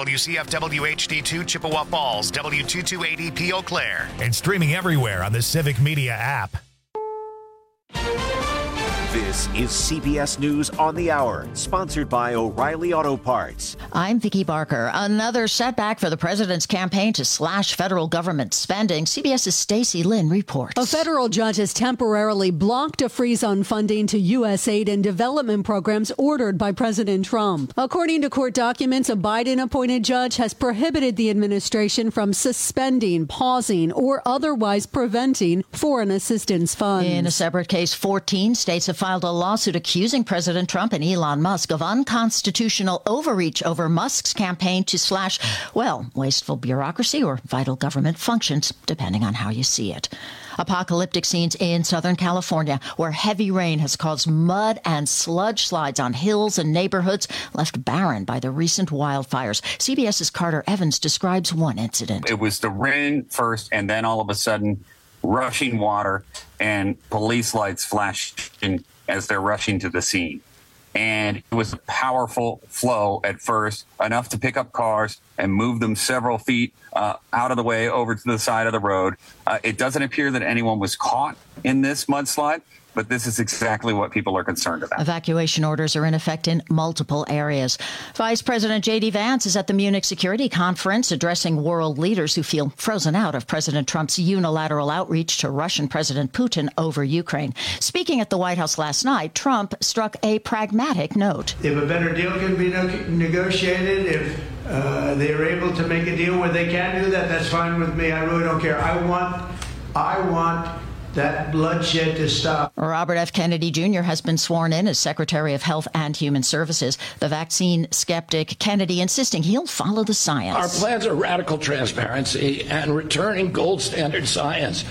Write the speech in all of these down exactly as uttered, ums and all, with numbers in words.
W C F W H D two Chippewa Falls, W two two eight E P Eau Claire, and streaming everywhere on the Civic Media app. This is C B S News on the Hour, sponsored by O'Reilly Auto Parts. I'm Vicki Barker. Another setback for the president's campaign to slash federal government spending. CBS's Stacey Lynn reports. A federal judge has temporarily blocked a freeze on funding to U S aid and development programs ordered by President Trump. According to court documents, a Biden-appointed judge has prohibited the administration from suspending, pausing, or otherwise preventing foreign assistance funds. In a separate case, fourteen states have filed a lawsuit accusing President Trump and Elon Musk of unconstitutional overreach over Musk's campaign to slash, well, wasteful bureaucracy or vital government functions, depending on how you see it. Apocalyptic scenes in Southern California, where heavy rain has caused mud and sludge slides on hills and neighborhoods left barren by the recent wildfires. CBS's Carter Evans describes one incident. It was the rain first, and then all of a sudden, rushing water and police lights flashing as they're rushing to the scene. And it was a powerful flow at first, enough to pick up cars and move them several feet uh, out of the way over to the side of the road. Uh, it doesn't appear that anyone was caught in this mudslide, but this is exactly what people are concerned about. Evacuation orders are in effect in multiple areas. Vice President J D Vance is at the Munich Security Conference addressing world leaders who feel frozen out of President Trump's unilateral outreach to Russian President Putin over Ukraine. Speaking at the White House last night, Trump struck a pragmatic note. If a better deal can be negotiated, if uh, they are able to make a deal where they can do that, that's fine with me. I really don't care. I want, I want that bloodshed to stop. Robert F. Kennedy Junior has been sworn in as Secretary of Health and Human Services. The vaccine skeptic Kennedy insisting he'll follow the science. Our plans are radical transparency and returning gold standard science.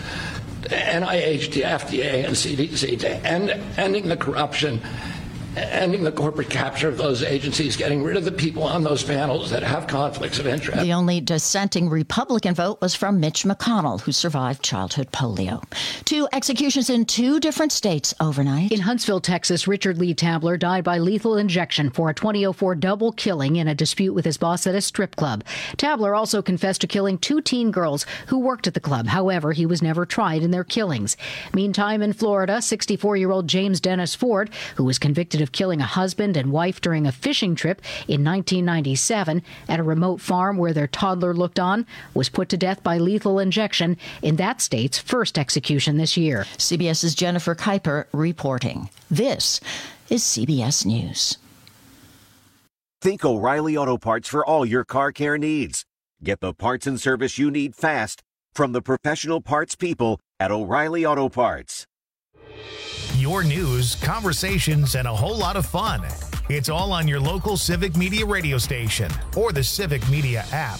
N I H, the F D A, and C D C to end, ending the corruption, ending the corporate capture of those agencies, getting rid of the people on those panels that have conflicts of interest. The only dissenting Republican vote was from Mitch McConnell, who survived childhood polio. Two executions in two different states overnight. In Huntsville, Texas, Richard Lee Tabler died by lethal injection for a twenty oh four double killing in a dispute with his boss at a strip club. Tabler also confessed to killing two teen girls who worked at the club. However, he was never tried in their killings. Meantime, in Florida, sixty-four-year-old James Dennis Ford, who was convicted of killing a husband and wife during a fishing trip in nineteen ninety-seven at a remote farm where their toddler looked on, was put to death by lethal injection in that state's first execution this year. CBS's Jennifer Kuiper reporting. This is C B S News. Think O'Reilly Auto Parts for all your car care needs. Get the parts and service you need fast from the professional parts people at O'Reilly Auto Parts. Your news, conversations, and a whole lot of fun. It's all on your local Civic Media radio station or the Civic Media app.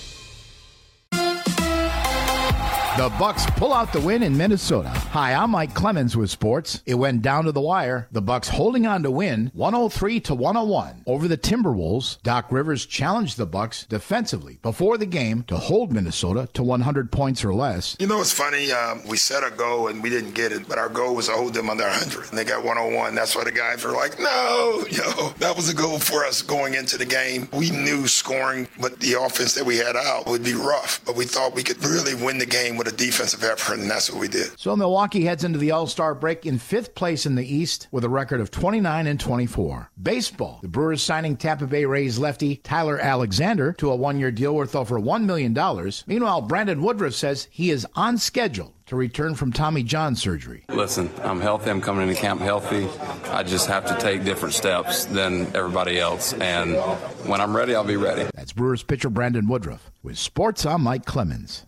The Bucks pull out the win in Minnesota. Hi, I'm Mike Clemens with sports. It went down to the wire. The Bucks holding on to win one oh three to one oh one over the Timberwolves. Doc Rivers challenged the Bucks defensively before the game to hold Minnesota to one hundred points or less. You know, it's funny. Um, we set a goal and we didn't get it, but our goal was to hold them under one hundred. And they got one oh one. That's why the guys were like, no, yo, that was a goal for us going into the game. We knew scoring, but the offense that we had out would be rough. But we thought we could really win the game with a defensive effort, and that's what we did. So Milwaukee heads into the All-Star break in fifth place in the East with a record of twenty-nine and twenty-four. Baseball. The Brewers signing Tampa Bay Rays lefty Tyler Alexander to a one-year deal worth over one million dollars. Meanwhile, Brandon Woodruff says he is on schedule to return from Tommy John surgery. Listen, I'm healthy. I'm coming into camp healthy. I just have to take different steps than everybody else. And when I'm ready, I'll be ready. That's Brewers pitcher Brandon Woodruff. With sports, I'm Mike Clemens.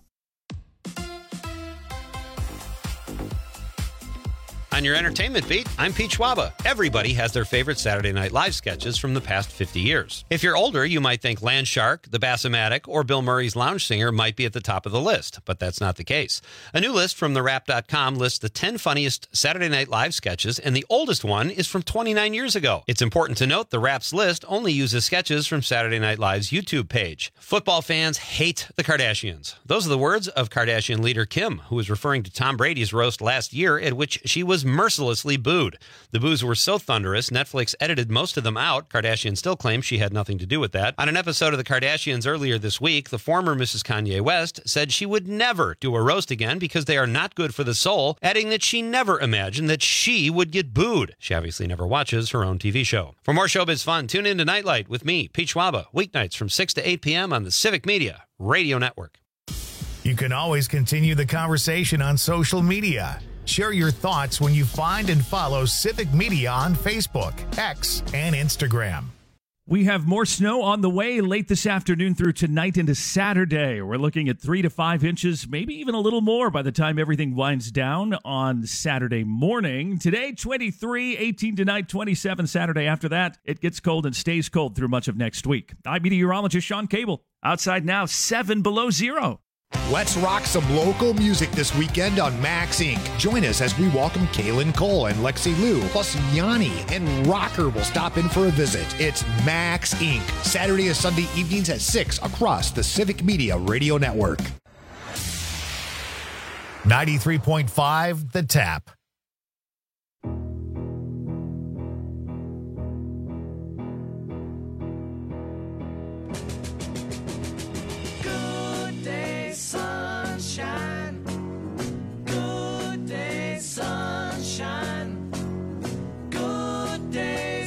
On your entertainment beat, I'm Pete Schwaba. Everybody has their favorite Saturday Night Live sketches from the past fifty years. If you're older, you might think Land Shark, The Bassomatic, or Bill Murray's Lounge Singer might be at the top of the list, but that's not the case. A new list from the rap dot com lists the ten funniest Saturday Night Live sketches, and the oldest one is from twenty-nine years ago. It's important to note the Rap's list only uses sketches from Saturday Night Live's YouTube page. Football fans hate the Kardashians. Those are the words of Kardashian leader Kim, who was referring to Tom Brady's roast last year at which she was mercilessly booed. The boos were so thunderous, Netflix edited most of them out. Kardashian still claims she had nothing to do with that. On an episode of The Kardashians earlier this week, the former Missus Kanye West said she would never do a roast again because they are not good for the soul, adding that she never imagined that she would get booed. She obviously never watches her own T V show. For more showbiz fun, tune in to Nightlight with me, Pete Schwaba, weeknights from six to eight p.m. on the Civic Media Radio Network. You can always continue the conversation on social media. Share your thoughts when you find and follow Civic Media on Facebook, X, and Instagram. We have more snow on the way late this afternoon through tonight into Saturday. We're looking at three to five inches, maybe even a little more by the time everything winds down on Saturday morning. Today, twenty-three, eighteen tonight, twenty-seven Saturday. After that, it gets cold and stays cold through much of next week. I'm meteorologist Sean Cable. Outside now, seven below zero. Let's rock some local music this weekend on Max Incorporated. Join us as we welcome Kaylin Cole and Lexi Liu, plus Yanni and Rocker will stop in for a visit. It's Max Incorporated. Saturday and Sunday evenings at six across the Civic Media Radio Network. ninety-three point five The Tap. Sunshine, good day, sunshine, good day,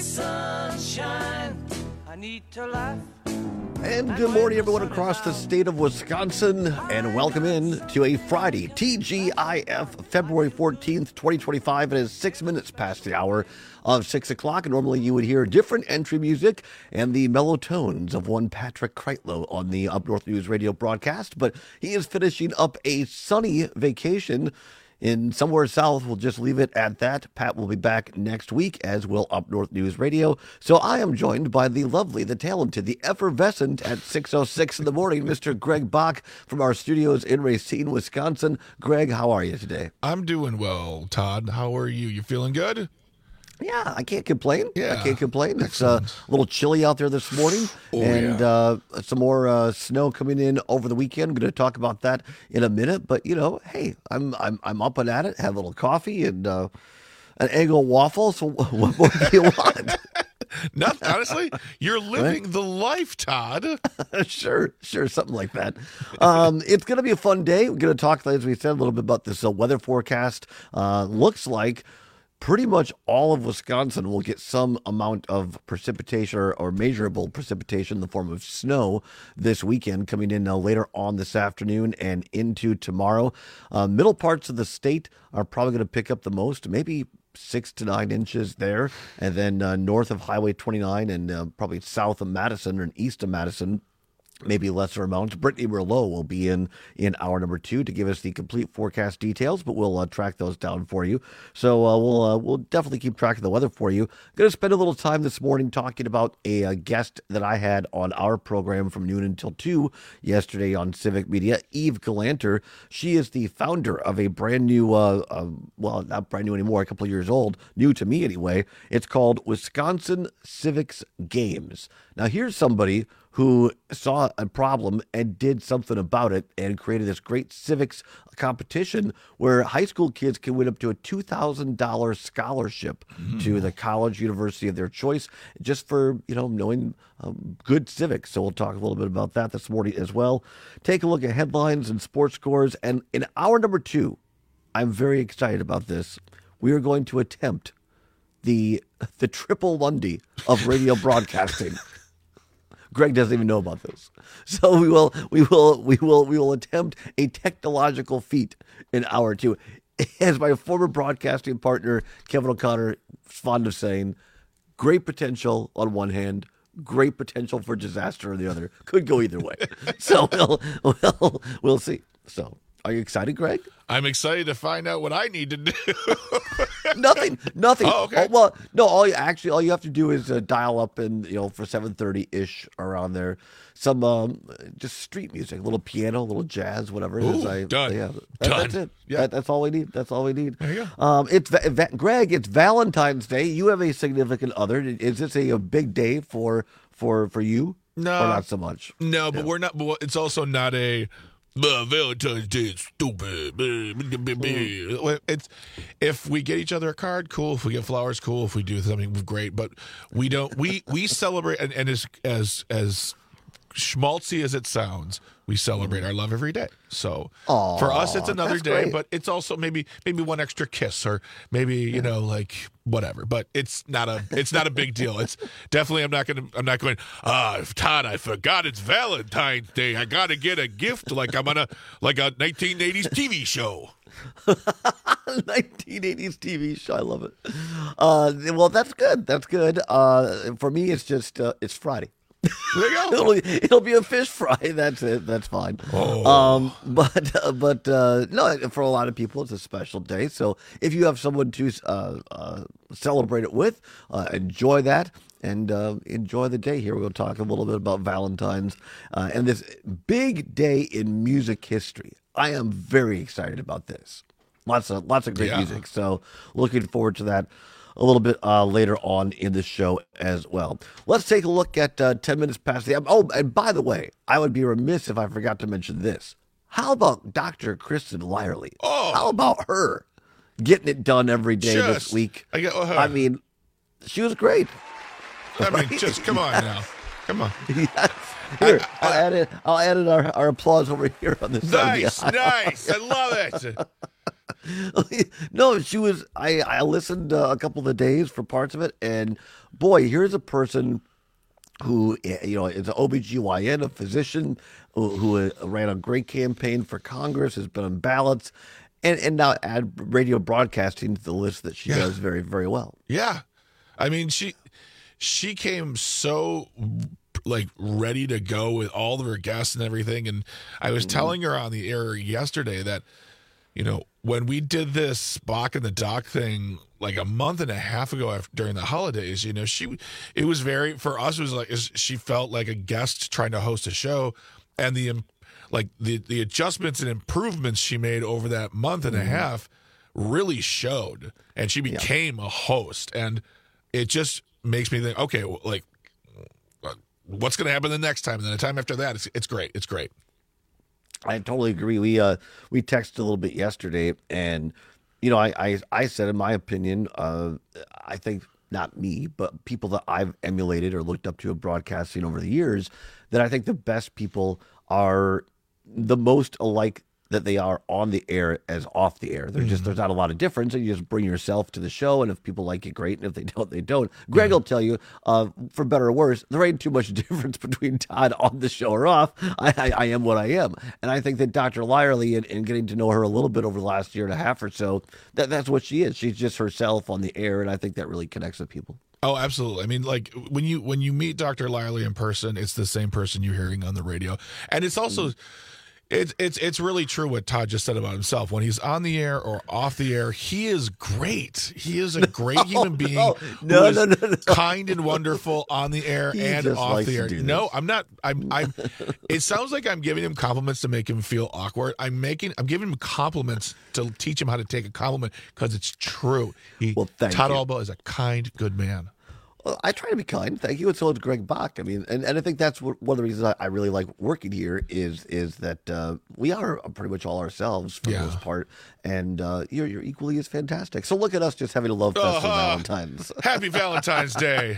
sunshine. I need to laugh. And good morning, everyone across the state of Wisconsin, and welcome in to a Friday, T G I F, February fourteenth, twenty twenty-five. It is six minutes past the hour of six o'clock, and normally you would hear different entry music and the mellow tones of one Patrick Kreitlow on the Up North News radio broadcast, but he is finishing up a sunny vacation in somewhere south. We'll just leave it at that. Pat will be back next week, as will Up North News Radio. So I am joined by the lovely, the talented, the effervescent at six oh six in the morning, Mister Greg Bach from our studios in Racine, Wisconsin. Greg, how are you today? I'm doing well, Todd. How are you? You feeling good? Yeah, I can't complain. Yeah. I can't complain. It's uh, a little chilly out there this morning, oh, and yeah. uh, some more uh, snow coming in over the weekend. I'm going to talk about that in a minute. But you know, hey, I'm I'm I'm up and at it. Have a little coffee and uh, an Eggo waffle. So what more do you want? Nothing, honestly, you're living right? the life, Todd. sure, sure, something like that. Um, it's going to be a fun day. We're going to talk, as we said, a little bit about this uh, weather forecast. Uh, looks like pretty much all of Wisconsin will get some amount of precipitation or, or measurable precipitation in the form of snow this weekend, coming in uh, later on this afternoon and into tomorrow. Uh, middle parts of the state are probably going to pick up the most, maybe six to nine inches there. And then uh, north of Highway twenty-nine and uh, probably south of Madison and east of Madison, maybe lesser amounts. Brittany Merlot will be in in hour number two to give us the complete forecast details, but we'll uh, track those down for you. So uh, we'll uh, we'll definitely keep track of the weather for you. Going to spend a little time this morning talking about a, a guest that I had on our program from noon until two yesterday on Civic Media, Eve Galanter. She is the founder of a brand new, uh, uh, well, not brand new anymore, a couple of years old, new to me anyway. It's called Wisconsin Civics Games. Now here's somebody who saw a problem and did something about it and created this great civics competition where high school kids can win up to a two thousand dollars scholarship mm-hmm. to the college, university of their choice, just for, you know, knowing um, good civics. So we'll talk a little bit about that this morning as well. Take a look at headlines and sports scores. And in hour number two, I'm very excited about this. We are going to attempt the the triple Lundy of radio broadcasting. Greg doesn't even know about this. So we will we will we will we will attempt a technological feat in hour two. As my former broadcasting partner Kevin O'Connor is fond of saying, great potential on one hand, great potential for disaster on the other. Could go either way. So we'll we'll we'll see. So are you excited, Greg? I'm excited to find out what I need to do. nothing, nothing. Oh, okay. Oh, well, no, all you actually, all you have to do is uh, dial up and, you know, for seven thirty ish around there, some um, just street music, a little piano, a little jazz, whatever it is. Ooh, I, done. Yeah, that, done. That's it. Yeah. That, that's all we need. That's all we need. There you go. Um, it's va- Greg. It's Valentine's Day. You have a significant other. Is this a, a big day for for for you? No, or not so much. No, but yeah. we're not. But it's also not a Uh, Valentine's Day is stupid. It's if we get each other a card, cool. If we get flowers, cool. If we do something, great. But we don't. We we celebrate, and, and as as as schmaltzy as it sounds, we celebrate our love every day. So Aww, for us, it's another that's day, great. but it's also maybe maybe one extra kiss or maybe you know like whatever. But it's not a it's not a big deal. It's definitely I'm not gonna I'm not going. Ah, Todd, I forgot it's Valentine's Day. I gotta get a gift like I'm on a like a nineteen eighties T V show. nineteen eighties T V show. I love it. Uh, well, that's good. That's good. Uh, for me, it's just uh, it's Friday. There you go. it'll, it'll be a fish fry. That's it. That's fine. Oh. Um, but uh, but uh, no, for a lot of people, it's a special day. So if you have someone to uh, uh, celebrate it with, uh, enjoy that and uh, enjoy the day. Here we're going to talk a little bit about Valentine's uh, and this big day in music history. I am very excited about this. Lots of lots of great Yeah. music. So looking forward to that a little bit uh, later on in the show as well. Let's take a look at uh, ten minutes past the hour. Oh, and by the way, I would be remiss if I forgot to mention this. How about Doctor Kristen Lyerly? Oh. How about her getting it done every day Just, this week? I, get, uh, I mean, she was great. I mean, just come on now. Come on. Yes. Here, I, will add it. I'll add it our, our applause over here on this. Nice, nice. I love it. No, she was. I I listened uh, a couple of the days for parts of it, and boy, here's a person who you know is an O B G Y N, a physician who, who ran a great campaign for Congress, has been on ballots, and and now add radio broadcasting to the list that she Yeah. does very very well. Yeah, I mean she she came so like ready to go with all of her guests and everything, and I was telling her on the air yesterday that you know when we did this Bach and the Doc thing like a month and a half ago after, during the holidays, you know she it was very for us it was like she felt like a guest trying to host a show, and the like the the adjustments and improvements she made over that month and a half really showed, and she became a host, and it just makes me think, okay, well, like what's going to happen the next time, and then the time after that, it's it's great, it's great. I totally agree. We uh we texted a little bit yesterday, and you know I I, I said in my opinion, uh I think not me, but people that I've emulated or looked up to of broadcasting over the years, that I think the best people are the most alike that they are on the air as off the air. They're just, there's not a lot of difference, and you just bring yourself to the show, and if people like it, great, and if they don't, they don't. Greg will tell you, uh, for better or worse, there ain't too much difference between Todd on the show or off. I, I, I am what I am. And I think that Doctor Lyerly, and, and getting to know her a little bit over the last year and a half or so, that that's what she is. She's just herself on the air, and I think that really connects with people. Oh, absolutely. I mean, like when you when you meet Doctor Lyerly in person, it's the same person you're hearing on the radio, and it's also. Mm. It's it's it's really true what Todd just said about himself. When he's on the air or off the air, he is great. He is a great no, human being. No, who no, is no, no, no. kind and wonderful on the air He and just off likes the to air. do No, this. I'm not. I'm. I'm. It sounds like I'm giving him compliments to make him feel awkward. I'm making. I'm giving him compliments to teach him how to take a compliment because it's true. He, Well, thank Todd you. Alba is a kind, good man. Well, I try to be kind, thank you. And so is Greg Bach. I mean, and, and I think that's what, one of the reasons I, I really like working here is is that uh, we are pretty much all ourselves for Yeah. the most part, and uh, you're you're equally as fantastic. So look at us just having a love fest Uh-huh. on Valentine's. Happy Valentine's Day.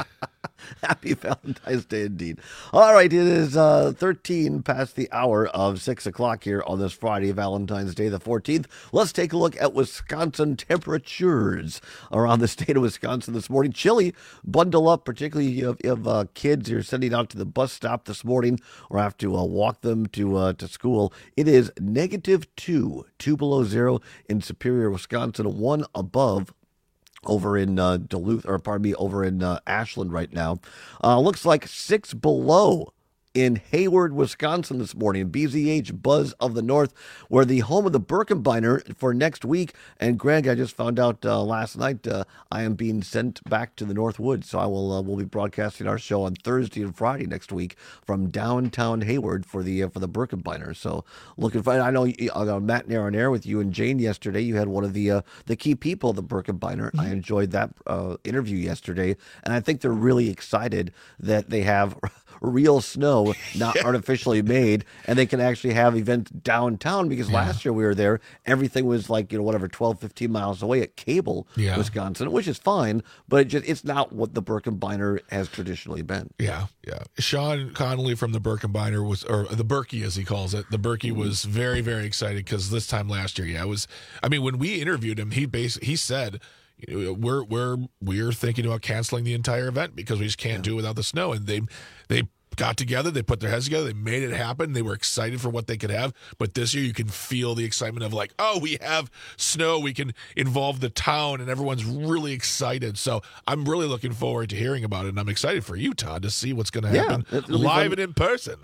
Happy Valentine's Day indeed. All right, it is uh, thirteen past the hour of six o'clock here on this Friday, Valentine's Day, the fourteenth. Let's take a look at Wisconsin temperatures around the state of Wisconsin this morning. Chilly, bundle up, particularly if you have uh, kids you're sending out to the bus stop this morning or have to uh, walk them to uh, to school. It is negative two, two below zero in Superior, Wisconsin, one above over in uh, Duluth, or pardon me, over in uh, Ashland right now. Uh, looks like six below in Hayward, Wisconsin this morning. B Z H Buzz of the North, where the home of the Birkebeiner for next week. And Greg, I just found out uh, last night uh, I am being sent back to the Northwoods, so I will uh, we'll be broadcasting our show on Thursday and Friday next week from downtown Hayward for the uh, for the Birkebeiner. So looking for. I know you, I got Matt Nair on air with you and Jane yesterday. You had one of the uh, the key people of the Birkebeiner. Mm-hmm. I enjoyed that uh, interview yesterday, and I think they're really excited that they have real snow snow, not Yeah. artificially made, and they can actually have events downtown because Yeah. last year we were there, everything was like, you know, whatever, twelve, fifteen miles away at Cable, Yeah. Wisconsin, which is fine, but it just it's not what the Birkenbeiner has traditionally been. Yeah, yeah. Sean Connolly from the Birkenbeiner was, or the Berkey as he calls it, the Berkey was very, very excited because this time last year, yeah, it was. I mean, when we interviewed him, he basically he said, you know, we're we're we're thinking about canceling the entire event because we just can't do it without the snow, and they they. got together, they put their heads together, they made it happen. They were excited for what they could have. But this year, you can feel the excitement of like, oh, we have snow. We can involve the town, and everyone's really excited. So I'm really looking forward to hearing about it, and I'm excited for you, Todd, to see what's going to Yeah, happen it'll be live fun. and in person.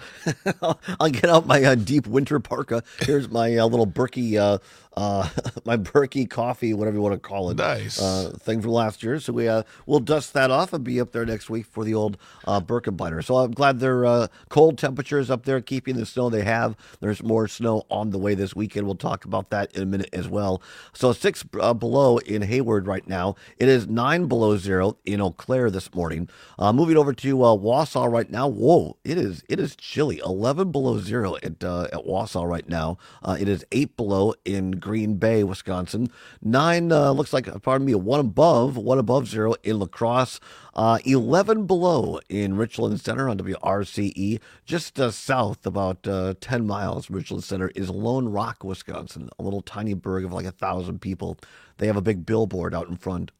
I'll get out my uh, deep winter parka. Here's my uh, little Berkey, uh, uh, my Berkey coffee, whatever you want to call it. Nice. Uh, thing from last year. So we, uh, we'll dust that off and be up there next week for the old uh, Birkenbeiner. So I'm glad they're uh, cold temperatures up there, keeping the snow they have. There's more snow on the way this weekend. We'll talk about that in a minute as well. So six uh, below in Hayward right now. It is nine below zero in Eau Claire this morning. Uh, moving over to uh, Wausau right now. Whoa, it is it is chilly. eleven below zero at uh, at Wausau right now. Uh, it is eight below in Green Bay, Wisconsin. Nine uh, looks like, pardon me, one above, one above zero in La Crosse. Uh, eleven below in Richland Center on W R C E. Just uh, south, about uh, ten miles from Richland Center, is Lone Rock, Wisconsin, a little tiny burg of like a thousand people. They have a big billboard out in front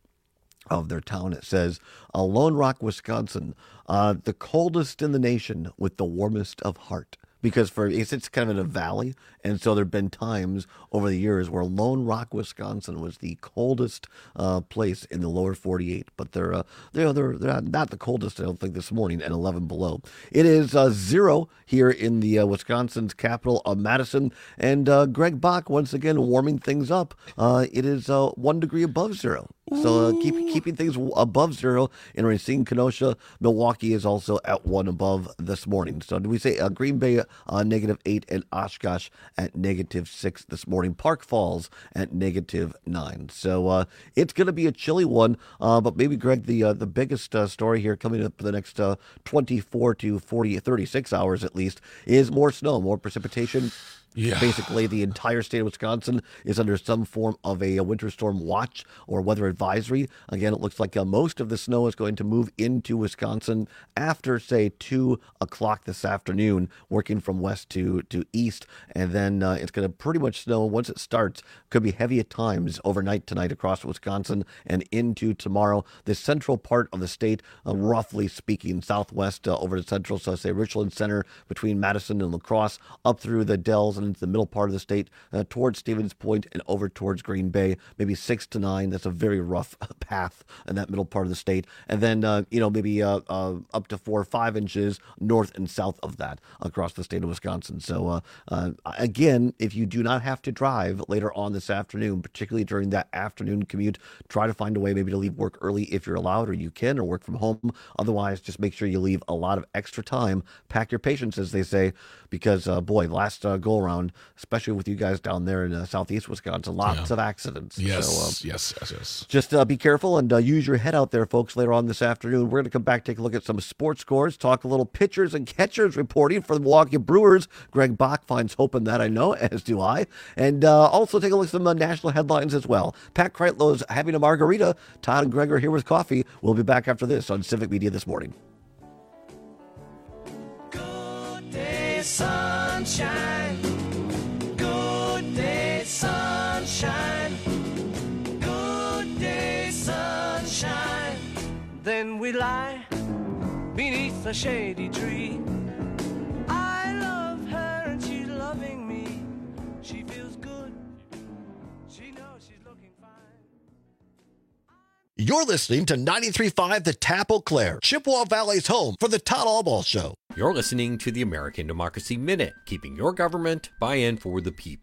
of their town. It says, uh, Lone Rock, Wisconsin, uh, the coldest in the nation with the warmest of heart. Because for it's, it's kind of in a valley, and so there have been times over the years where Lone Rock, Wisconsin, was the coldest uh, place in the lower forty-eight. But they're uh, they're they're, they're not, not the coldest, I don't think, this morning, at eleven below. It is uh, zero here in the uh, Wisconsin's capital of Madison, and uh, Greg Bach once again warming things up. Uh, it is uh, one degree above zero. So uh, keep, keeping things above zero in Racine, Kenosha. Milwaukee is also at one above this morning. So do we say uh, Green Bay uh, negative eight and Oshkosh at negative six this morning. Park Falls at negative nine. So uh, it's going to be a chilly one. Uh, but maybe, Greg, the uh, the biggest uh, story here coming up for the next uh, twenty-four to forty, thirty-six hours at least is more snow, more precipitation. Yeah. Basically, the entire state of Wisconsin is under some form of a, a winter storm watch or weather advisory. Again, it looks like uh, most of the snow is going to move into Wisconsin after, say, two o'clock this afternoon, working from west to, to east. And then uh, it's going to pretty much snow once it starts. Could be heavy at times overnight tonight across Wisconsin and into tomorrow. The central part of the state, uh, roughly speaking, southwest uh, over to central, so say Richland Center between Madison and La Crosse, up through the Dells and into the middle part of the state, uh, towards Stevens Point and over towards Green Bay, maybe six to nine. That's a very rough path in that middle part of the state. And then, uh, you know, maybe uh, uh, up to four or five inches north and south of that across the state of Wisconsin. So, uh, uh, again, if you do not have to drive later on this afternoon, particularly during that afternoon commute, try to find a way maybe to leave work early if you're allowed, or you can, or work from home. Otherwise, just make sure you leave a lot of extra time. Pack your patience, as they say, because, uh, boy, last uh, go around, especially with you guys down there in uh, southeast Wisconsin, lots Yeah. of accidents. Yes, so, um, yes, yes, yes. Just uh, be careful and uh, use your head out there, folks, later on this afternoon. We're going to come back, take a look at some sports scores, talk a little pitchers and catchers reporting for the Milwaukee Brewers. Greg Bach finds hope in that, I know, as do I. And uh, also take a look at some uh, national headlines as well. Pat Kreitlow's having a margarita. Todd and Greg are here with coffee. We'll be back after this on Civic Media This Morning. Good day, sunshine. Good day, sunshine. Good day, sunshine. Then we lie beneath a shady tree. I love her and she's loving me. She feels good. She knows she's looking fine. You're listening to ninety-three point five The Tap Eau Claire, Chippewa Valley's home for the Todd Albaugh Show. You're listening to the American Democracy Minute, keeping your government by and for the people.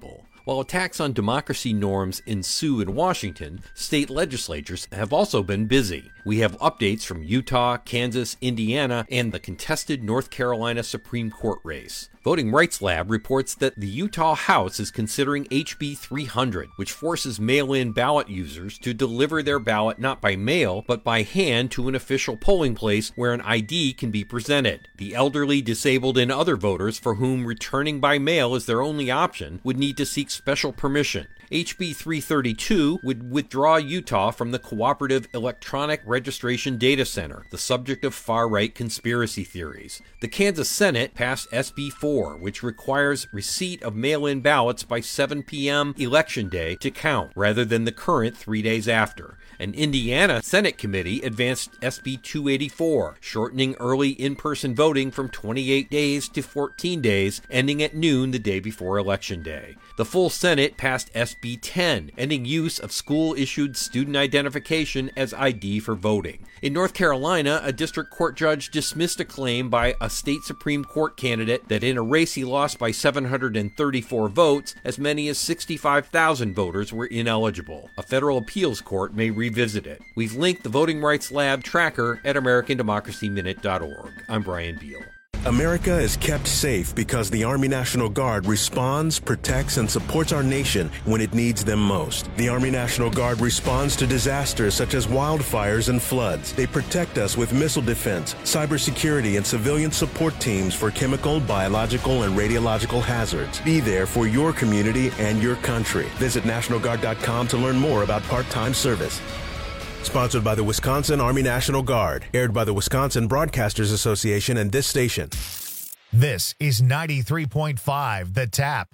While attacks on democracy norms ensue in Washington, state legislatures have also been busy. We have updates from Utah, Kansas, Indiana, and the contested North Carolina Supreme Court race. Voting Rights Lab reports that the Utah House is considering H B three hundred, which forces mail-in ballot users to deliver their ballot not by mail, but by hand to an official polling place where an I D can be presented. The elderly, disabled, and other voters for whom returning by mail is their only option would need to seek special permission. H B three thirty-two would withdraw Utah from the Cooperative Electronic Registration Data Center, the subject of far-right conspiracy theories. The Kansas Senate passed S B four, which requires receipt of mail-in ballots by seven p.m. Election Day to count, rather than the current three days after. An Indiana Senate committee advanced S B two eighty-four, shortening early in-person voting from twenty-eight days to fourteen days, ending at noon the day before Election Day. The full Senate passed S B ten, ending use of school-issued student identification as I D for voting. In North Carolina, a district court judge dismissed a claim by a state Supreme Court candidate that in a race he lost by seven hundred thirty-four votes, as many as sixty-five thousand voters were ineligible. A federal appeals court may revisit it. We've linked the Voting Rights Lab tracker at American Democracy Minute dot org. I'm Brian Beal. America is kept safe because the Army National Guard responds, protects, and supports our nation when it needs them most. The Army National Guard responds to disasters such as wildfires and floods. They protect us with missile defense, cybersecurity, and civilian support teams for chemical, biological, and radiological hazards. Be there for your community and your country. Visit National Guard dot com to learn more about part-time service. Sponsored by the Wisconsin Army National Guard. Aired by the Wisconsin Broadcasters Association and this station. This is ninety-three point five The Tap.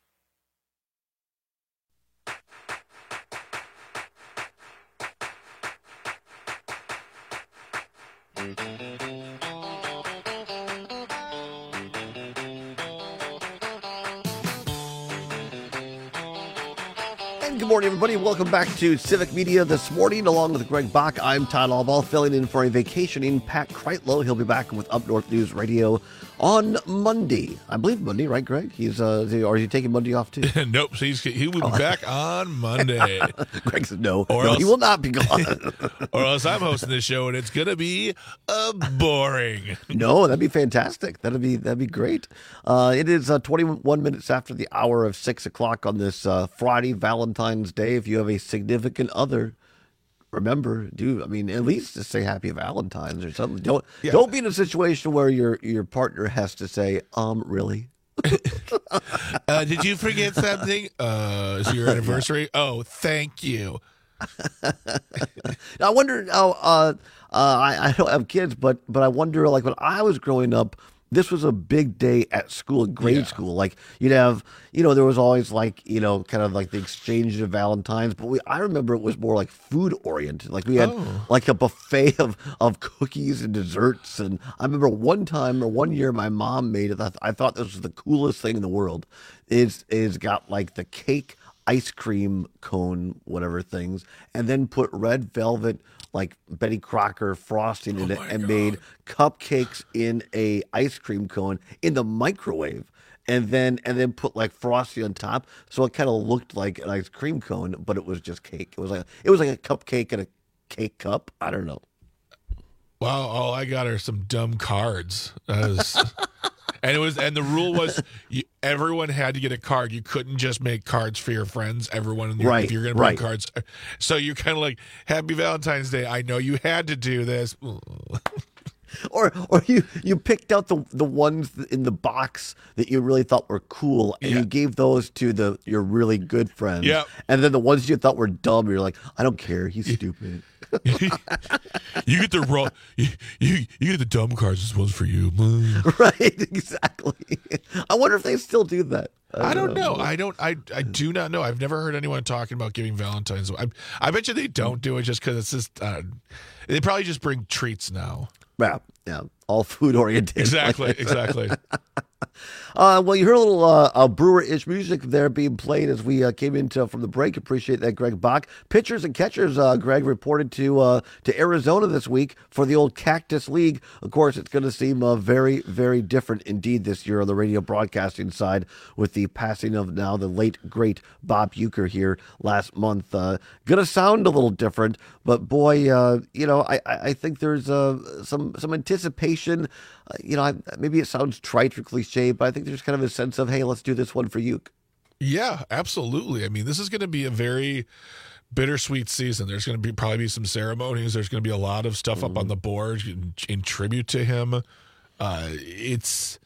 Good morning, everybody. Welcome back to Civic Media this morning. Along with Greg Bach, I'm Todd Albaugh, filling in for a vacationing Pat Kreitlow. He'll be back with Up North News Radio on Monday. I believe Monday, right, Greg? He's uh, is he, or is he taking Monday off too? Nope. He's, he will be oh. back on Monday. Greg said no. Or no, else, he will not be gone. Or else I'm hosting this show and it's gonna be uh, boring. No, that'd be fantastic. That'd be that'd be great. Uh, it is uh, twenty-one minutes after the hour of six o'clock on this uh, Friday, Valentine's Day. If you have a significant other, remember, do I mean at least just say Happy Valentine's or something. Don't yeah. don't be in a situation where your your partner has to say, um, really. uh, did you forget something? Uh, is your anniversary? Oh, thank you. I wonder how. Uh, uh, I I don't have kids, but but I wonder, like when I was growing up, this was a big day at school, grade yeah. school. Like you'd have, you know, there was always like, you know, kind of like the exchange of Valentines. But we, I remember it was more like food oriented. Like we had oh. like a buffet of, of cookies and desserts. And I remember one time or one year my mom made it. I, th- I thought this was the coolest thing in the world. Is is got like the cake ice cream cone, whatever things, and then put red velvet like Betty Crocker frosting in oh it and God. made cupcakes in a ice cream cone in the microwave. And then and then put like frosting on top. So it kind of looked like an ice cream cone, but it was just cake. It was like it was like a cupcake in a cake cup. I don't know. Wow, all I got are some dumb cards. That was, and it was, and the rule was, you, everyone had to get a card. You couldn't just make cards for your friends. Everyone, in your, right, if you're going to bring right. cards, so you're kind of like, Happy Valentine's Day. I know you had to do this. Or or you, you picked out the the ones in the box that you really thought were cool, and yeah. you gave those to the your really good friends. Yeah. And then the ones you thought were dumb, you're like, I don't care. He's stupid. You get the raw, you, you you get the dumb cards. This one's for you. Right, exactly. I wonder if they still do that. I, I don't know. know. I don't. I I do not know. I've never heard anyone talking about giving Valentine's. I I bet you they don't do it just because it's just. Uh, they probably just bring treats now. Yeah, yeah, all food oriented. Exactly, exactly. Uh, well, you heard a little uh, uh, Brewer-ish music there being played as we uh, came into from the break. Appreciate that, Greg Bach. Pitchers and catchers, uh, Greg, reported to uh, to Arizona this week for the old Cactus League. Of course, it's going to seem uh, very, very different indeed this year on the radio broadcasting side with the passing of now the late, great Bob Uecker here last month. Uh, going to sound a little different, but boy, uh, you know, I, I think there's uh, some, some anticipation. Uh, you know, I, maybe it sounds trite or cliche, but I think there's kind of a sense of, hey, let's do this one for you. Yeah, absolutely. I mean, this is going to be a very bittersweet season. There's going to be probably be some ceremonies. There's going to be a lot of stuff mm-hmm. up on the board in, in tribute to him. Uh, it's,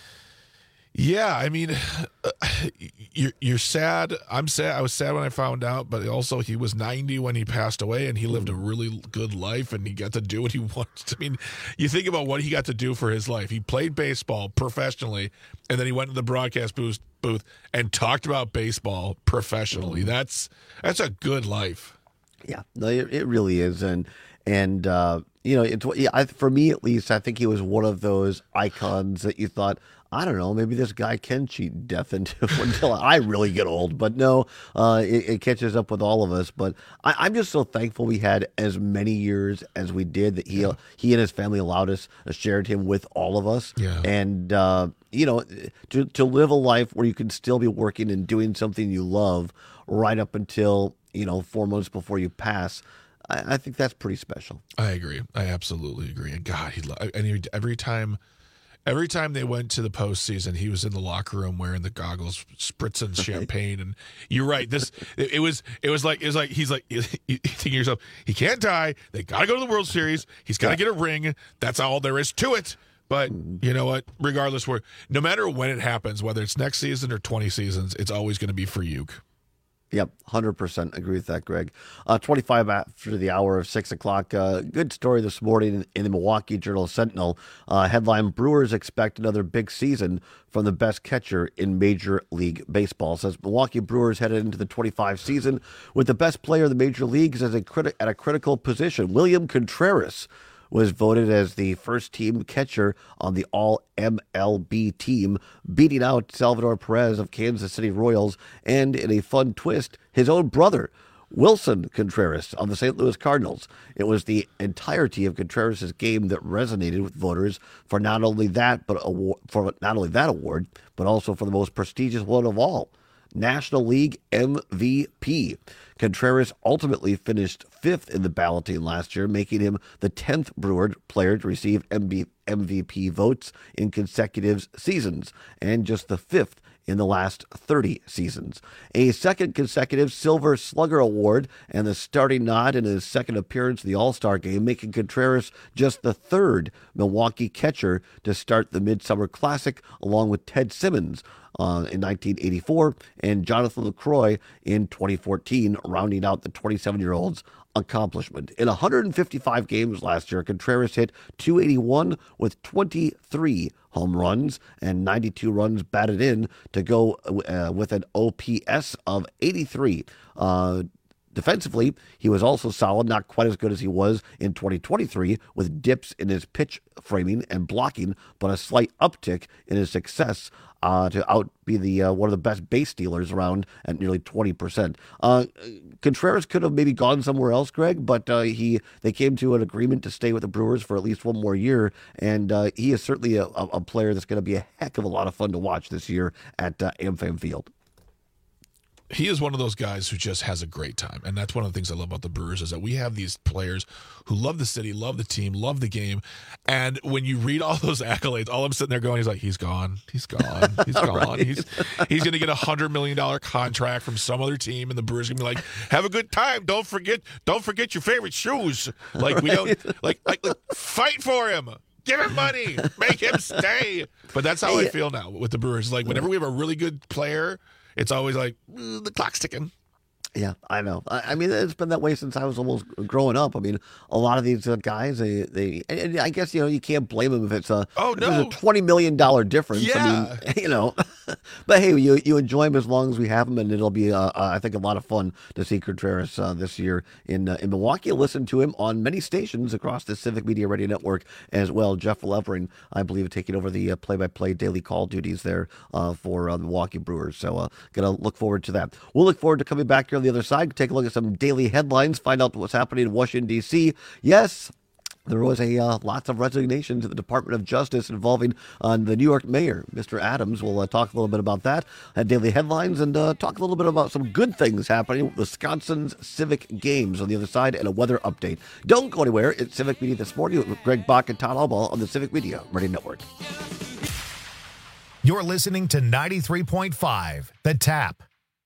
yeah, I mean, uh, you're, you're sad. I'm sad. I was sad when I found out, but also he was ninety when he passed away, and he lived a really good life, and he got to do what he wanted. I mean, you think about what he got to do for his life. He played baseball professionally, and then he went to the broadcast booth, booth and talked about baseball professionally. That's that's a good life. Yeah, no, it, it really is, and and uh, you know, it's yeah, I, for me at least, I think he was one of those icons that you thought, I don't know, maybe this guy can cheat death into until I really get old. But no, uh, it, it catches up with all of us. But I, I'm just so thankful we had as many years as we did, that he yeah. he and his family allowed us, uh, shared him with all of us. Yeah. And, uh, you know, to, to live a life where you can still be working and doing something you love right up until, you know, four months before you pass, I, I think that's pretty special. I agree. I absolutely agree. And God, he lo- and he, every time... Every time they went to the postseason, he was in the locker room wearing the goggles, spritzing champagne. And you're right. This it, it was it was like it was like he's like you think to yourself, he can't die. They got to go to the World Series. He's got to get a ring. That's all there is to it. But you know what? Regardless, where no matter when it happens, whether it's next season or twenty seasons, it's always going to be for Uke. Yep, one hundred percent agree with that, Greg. Uh, twenty-five after the hour of six o'clock. Uh, good story this morning in the Milwaukee Journal-Sentinel. Uh, headline, Brewers expect another big season from the best catcher in Major League Baseball. It says Milwaukee Brewers headed into the twenty-five season with the best player in the major leagues as a criti- at a critical position. William Contreras was voted as the first team catcher on the All-M L B team, beating out Salvador Perez of Kansas City Royals, and in a fun twist, his own brother, Wilson Contreras of the Saint Louis Cardinals. It was the entirety of Contreras' game that resonated with voters for not only that, but award, for not only that award, but also for the most prestigious one of all, National League M V P. Contreras ultimately finished fifth in the balloting last year, making him the tenth Brewer player to receive M V P votes in consecutive seasons, and just the fifth in the last thirty seasons. A second consecutive Silver Slugger Award and the starting nod in his second appearance in the All-Star Game, making Contreras just the third Milwaukee catcher to start the Midsummer Classic, along with Ted Simmons Uh, in nineteen eighty-four, and Jonathan LaCroix in twenty fourteen, rounding out the twenty-seven-year-old's accomplishment. In one hundred fifty-five games last year, Contreras hit two eighty-one with twenty-three home runs and ninety-two runs batted in to go uh, with an O P S of eighty-three. Uh, Defensively, he was also solid, not quite as good as he was in twenty twenty-three, with dips in his pitch framing and blocking, but a slight uptick in his success uh, to out be the uh, one of the best base stealers around at nearly twenty percent. Uh, Contreras could have maybe gone somewhere else, Greg, but uh, he they came to an agreement to stay with the Brewers for at least one more year, and uh, he is certainly a, a player that's going to be a heck of a lot of fun to watch this year at uh, AmFam Field. He is one of those guys who just has a great time. And that's one of the things I love about the Brewers is that we have these players who love the city, love the team, love the game. And when you read all those accolades, all I'm sitting there going, he's like, he's gone. He's gone. He's gone. Right. He's he's going to get a one hundred million dollars contract from some other team, and the Brewers going to be like, have a good time. Don't forget don't forget your favorite shoes. Like, we don't, like, like, like fight for him. Give him money. Make him stay. But that's how I feel now with the Brewers. Like, whenever we have a really good player, it's always like, the clock's ticking. Yeah, I know. I, I mean, it's been that way since I was almost growing up. I mean, a lot of these uh, guys, they, they, and I guess, you know, you can't blame them if it's a, oh, no. if it's a twenty million dollars difference. Yeah. I mean, you know. But hey, you you enjoy him as long as we have him, and it'll be, uh, uh, I think, a lot of fun to see Contreras uh, this year in uh, in Milwaukee. Listen to him on many stations across the Civic Media Radio Network as well. Jeff Levering, I believe, taking over the uh, play-by-play daily call duties there uh, for uh, the Milwaukee Brewers. So, uh, gonna look forward to that. We'll look forward to coming back here on the other side, take a look at some daily headlines, find out what's happening in Washington D C. Yes. There was a uh, lots of resignations at the Department of Justice involving uh, the New York mayor, Mister Adams. We'll uh, talk a little bit about that at Daily Headlines and uh, talk a little bit about some good things happening with Wisconsin's Civic Games on the other side and a weather update. Don't go anywhere. It's Civic Media This Morning with Greg Bach and Todd Albaugh on the Civic Media Radio Network. You're listening to ninety-three point five, The Tap.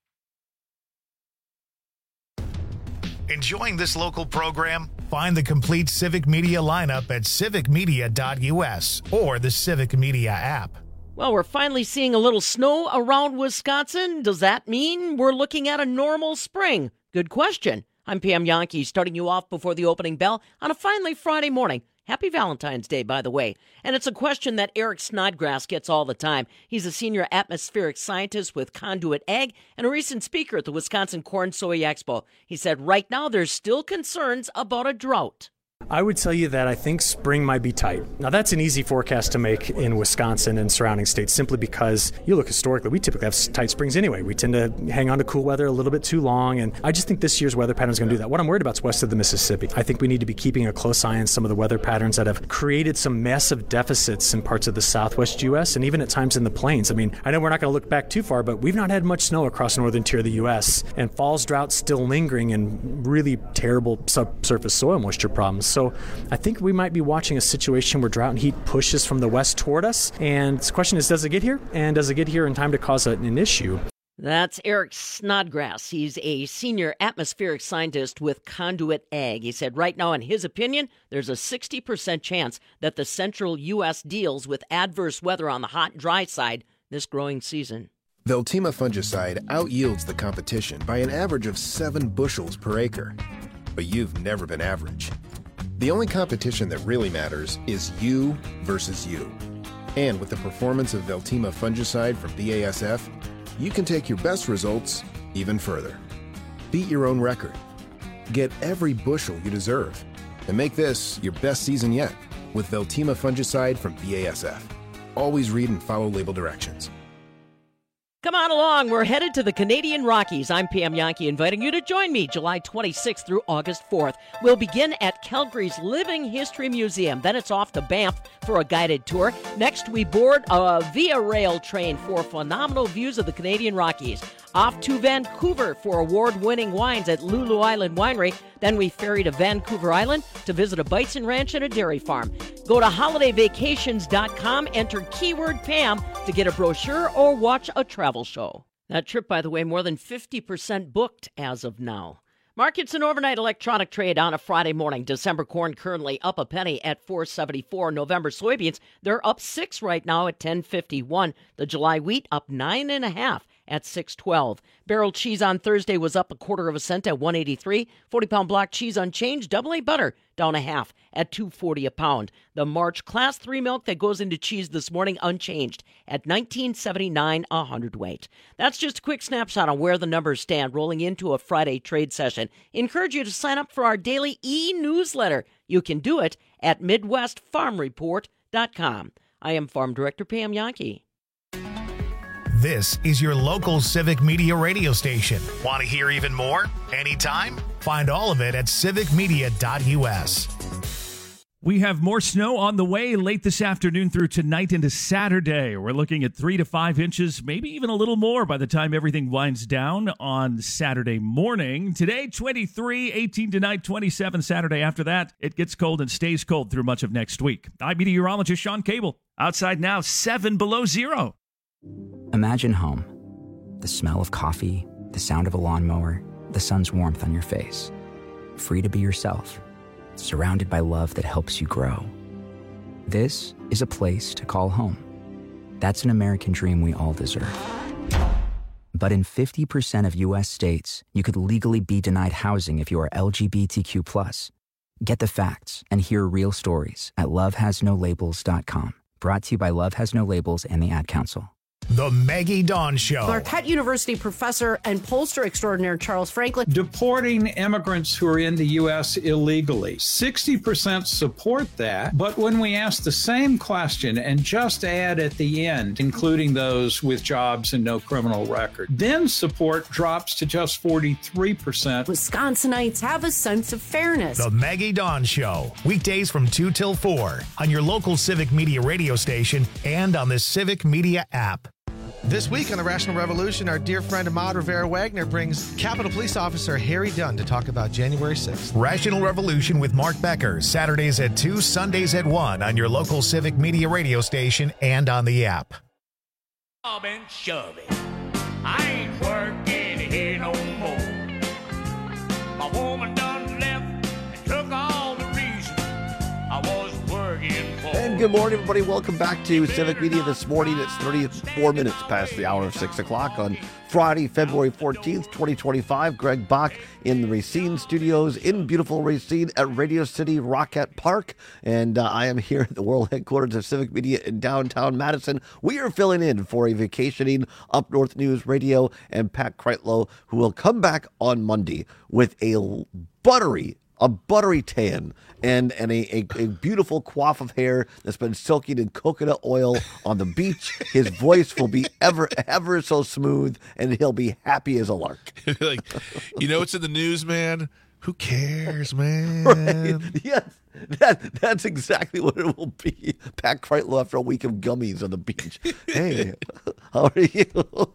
Enjoying this local program? Find the complete Civic Media lineup at civic media dot u s or the Civic Media app. Well, we're finally seeing a little snow around Wisconsin. Does that mean we're looking at a normal spring? Good question. I'm Pam Yankee, starting you off before the opening bell on a finally Friday morning. Happy Valentine's Day, by the way. And it's a question that Eric Snodgrass gets all the time. He's a senior atmospheric scientist with Conduit Ag and a recent speaker at the Wisconsin Corn Soy Expo. He said right now there's still concerns about a drought. I would tell you that I think spring might be tight. Now, that's an easy forecast to make in Wisconsin and surrounding states simply because you look historically, we typically have tight springs anyway. We tend to hang on to cool weather a little bit too long, and I just think this year's weather pattern is going to do that. What I'm worried about is west of the Mississippi. I think we need to be keeping a close eye on some of the weather patterns that have created some massive deficits in parts of the southwest U S and even at times in the plains. I mean, I know we're not going to look back too far, but we've not had much snow across the northern tier of the U S, and fall's drought still lingering and really terrible subsurface soil moisture problems. So I think we might be watching a situation where drought and heat pushes from the west toward us. And the question is, does it get here? And does it get here in time to cause an issue? That's Eric Snodgrass. He's a senior atmospheric scientist with Conduit Ag. He said right now, in his opinion, there's a sixty percent chance that the central U S deals with adverse weather on the hot and dry side this growing season. Veltima fungicide outyields the competition by an average of seven bushels per acre. But you've never been average. The only competition that really matters is you versus you. And with the performance of Veltima fungicide from B A S F, you can take your best results even further. Beat your own record. Get every bushel you deserve. And make this your best season yet with Veltima fungicide from B A S F. Always read and follow label directions. Come on along. We're headed to the Canadian Rockies. I'm Pam Yankee, inviting you to join me July twenty-sixth through August fourth. We'll begin at Calgary's Living History Museum. Then it's off to Banff for a guided tour. Next, we board a Via Rail train for phenomenal views of the Canadian Rockies. Off to Vancouver for award-winning wines at Lulu Island Winery. Then we ferry to Vancouver Island to visit a bison ranch and a dairy farm. Go to holiday vacations dot com, enter keyword Pam to get a brochure or watch a travel show. That trip, by the way, more than fifty percent booked as of now. Markets and overnight electronic trade on a Friday morning. December corn currently up a penny at four seventy-four. November soybeans, they're up six right now at ten fifty-one. The July wheat up nine and a half at six twelve. Barrel cheese on Thursday was up a quarter of a cent at one eighty-three. forty-pound block cheese unchanged. Double A butter down a half at two forty a pound. The March Class three milk that goes into cheese this morning unchanged at nineteen seventy-nine a hundredweight. That's just a quick snapshot on where the numbers stand rolling into a Friday trade session. Encourage you to sign up for our daily e-newsletter. You can do it at midwest farm report dot com. I am Farm Director Pam Yankee. This is your local Civic Media radio station. Want to hear even more? Anytime? Find all of it at civic media dot u s. We have more snow on the way late this afternoon through tonight into Saturday. We're looking at three to five inches, maybe even a little more by the time everything winds down on Saturday morning. Today, twenty-three, eighteen tonight, twenty-seven Saturday. After that, it gets cold and stays cold through much of next week. I'm meteorologist Sean Cable. Outside now, seven below zero. Imagine home. The smell of coffee, the sound of a lawnmower, the sun's warmth on your face. Free to be yourself. Surrounded by love that helps you grow. This is a place to call home. That's an American dream we all deserve. But in fifty percent of U S states, you could legally be denied housing if you are L G B T Q plus. Get the facts and hear real stories at love has no labels dot com. Brought to you by Love Has No Labels and the Ad Council. The Maggie Dawn Show. Marquette University professor and pollster extraordinaire Charles Franklin. Deporting immigrants who are in the U S illegally. sixty percent support that, but when we ask the same question and just add at the end, including those with jobs and no criminal record, then support drops to just forty-three percent. Wisconsinites have a sense of fairness. The Maggie Dawn Show. Weekdays from two till four on your local Civic Media radio station and on the Civic Media app. This week on the Rational Revolution, our dear friend Ahmad Rivera-Wagner brings Capitol Police Officer Harry Dunn to talk about January sixth. Rational Revolution with Mark Becker, Saturdays at two, Sundays at one on your local Civic Media radio station and on the app. Bob and Shovey, I ain't working here no more. My woman done left and took all the reason I was working for. And good morning, everybody. Welcome back to Civic Media this morning. It's thirty-four minutes past the hour of six o'clock on Friday, February fourteenth, twenty twenty-five. Greg Bach in the Racine studios in beautiful Racine at Radio City Rocket Park. And uh, I am here at the world headquarters of Civic Media in downtown Madison. We are filling in for a vacationing Up North News Radio and Pat Kreitlow, who will come back on Monday with a buttery A buttery tan and, and a, a, a beautiful coif of hair that's been soaking in coconut oil on the beach. His voice will be ever, ever so smooth, and he'll be happy as a lark. Like, you know what's in the news, man? Who cares, man? Right? Yes, that, that's exactly what it will be. Pat Kreitlow after a week of gummies on the beach. Hey, how are you?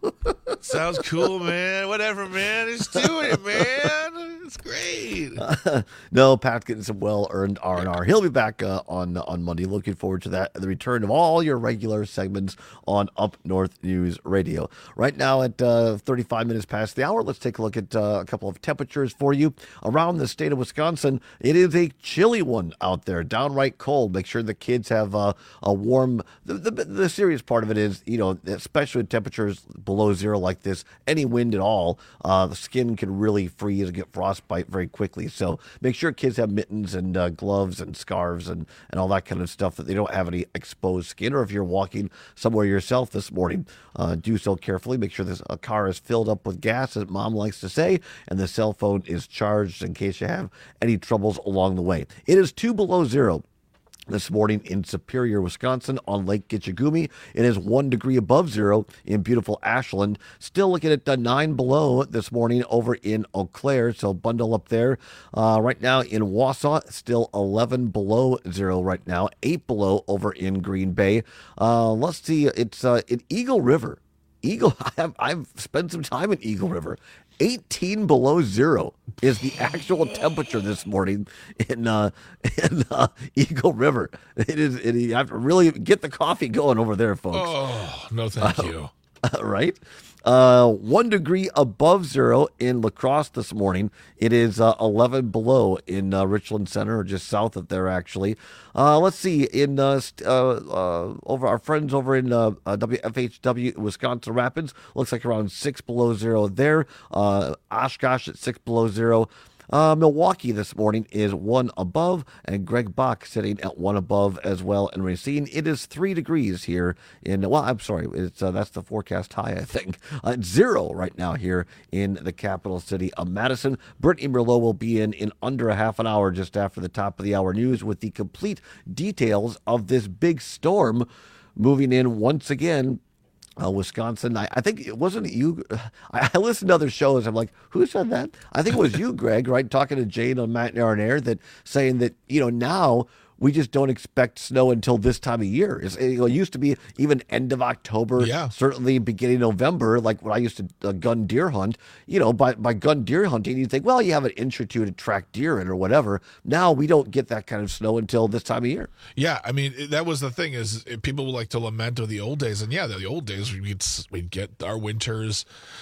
Sounds cool, man. Whatever, man. Just do it, man. It's great. Uh, no, Pat's getting some well-earned R and R. He'll be back uh, on on Monday. Looking forward to that. The return of all your regular segments on Up North News Radio. Right now at uh, thirty-five minutes past the hour, let's take a look at uh, a couple of temperatures for you. Around the state of Wisconsin, it is a chilly one out there, downright cold. Make sure the kids have uh, a warm... The, the, the serious part of it is, you know, especially with temperatures below zero like this, any wind at all, uh, the skin can really freeze and get frostbite very quickly. So make sure kids have mittens and uh, gloves and scarves and, and all that kind of stuff, that they don't have any exposed skin. Or if you're walking somewhere yourself this morning, uh, do so carefully. Make sure this a car is filled up with gas, as Mom likes to say, and the cell phone is charged in case you have any troubles along the way. It is two below zero this morning in Superior, Wisconsin on Lake Gitchagumi. It is one degree above zero in beautiful Ashland. Still looking at the nine below this morning over in Eau Claire, so bundle up there. Uh, right now in Wausau, still eleven below zero right now, eight below over in Green Bay. Uh, let's see, it's uh, in Eagle River. Eagle, I have, I've spent some time in Eagle River. eighteen below zero is the actual temperature this morning in uh, in uh, Eagle River. It is. It, you have to really get the coffee going over there, folks. Oh, no, thank uh, you. Uh, right? Uh, one degree above zero in La Crosse this morning. It is uh, eleven below in uh, Richland Center, or just south of there, actually. Uh, let's see, in uh, uh, uh, over our friends over in uh, uh, W F H W Wisconsin Rapids, looks like around six below zero there. Uh, Oshkosh at six below zero. Uh, Milwaukee this morning is one above, and Greg Bach sitting at one above as well in Racine. It is three degrees here in, well, I'm sorry, it's uh, that's the forecast high, I think. Uh, it's zero right now here in the capital city of Madison. Brittany Merlot will be in in under a half an hour just after the top of the hour news with the complete details of this big storm moving in once again. Uh, Wisconsin, I, I think it wasn't you. I, I listened to other shows. I'm like, who said that? I think it was you, Greg, right? Talking to Jane on Matt and Aaron Air, that saying that, you know, now we just don't expect snow until this time of year. It's, you know, it used to be even end of October, yeah. certainly beginning of November, like when I used to uh, gun deer hunt. You know, by, by gun deer hunting, you think, well, you have an inch or two to track deer in or whatever. Now we don't get that kind of snow until this time of year. Yeah, I mean, that was the thing, is people would like to lament of the old days. And yeah, the old days, we'd, we'd get our winters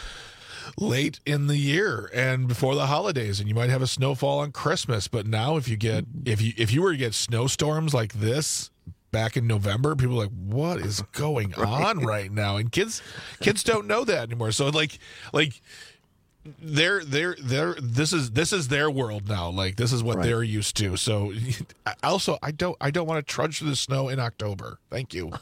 late in the year and before the holidays, and you might have a snowfall on Christmas. But now if you get if you if you were to get snowstorms like this back in November, people are like, what is going on right now? And kids kids don't know that anymore. So like like they're they're they're this is this is their world now. Like this is what Right. they're used to. So also I don't I don't want to trudge through the snow in October. Thank you.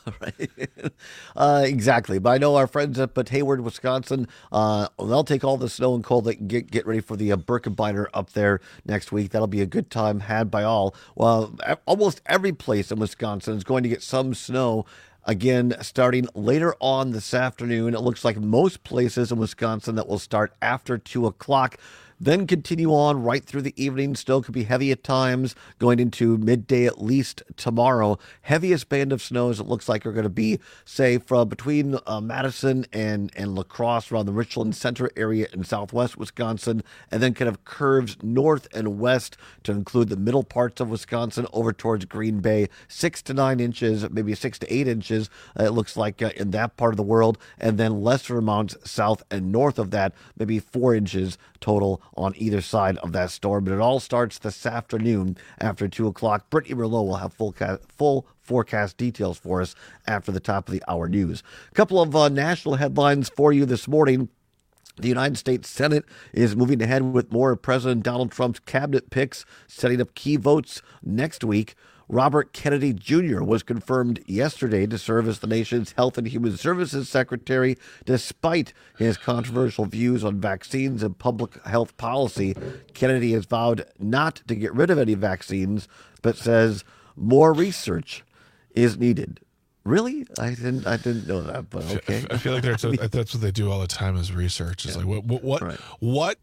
Uh, exactly. But I know our friends up at Hayward, Wisconsin, uh, they'll take all the snow and cold. They can get, get ready for the uh, Birkenbeiner up there next week. That'll be a good time had by all. Well, e- almost every place in Wisconsin is going to get some snow. Again, starting later on this afternoon. It looks like most places in Wisconsin that will start after two o'clock. Then continue on right through the evening. Snow could be heavy at times, going into midday at least tomorrow. Heaviest band of snows it looks like are going to be, say, from between uh, Madison and, and La Crosse around the Richland Center area in southwest Wisconsin, and then kind of curves north and west to include the middle parts of Wisconsin over towards Green Bay. Six to nine inches, maybe six to eight inches, uh, it looks like uh, in that part of the world, and then lesser amounts south and north of that, maybe four inches total on either side of that storm. But it all starts this afternoon after two o'clock. Brittany Merlot will have full ca- full forecast details for us after the top of the hour news. A couple of uh, national headlines for you this morning. The United States Senate is moving ahead with more of President Donald Trump's cabinet picks, setting up key votes next week. Robert Kennedy Junior was confirmed yesterday to serve as the nation's Health and Human Services Secretary, despite his controversial views on vaccines and public health policy. Kennedy has vowed not to get rid of any vaccines, but says more research is needed. Really? I didn't. I didn't know that. But okay. I feel like that's what, that's what they do all the time is research. It's yeah. like what what what, what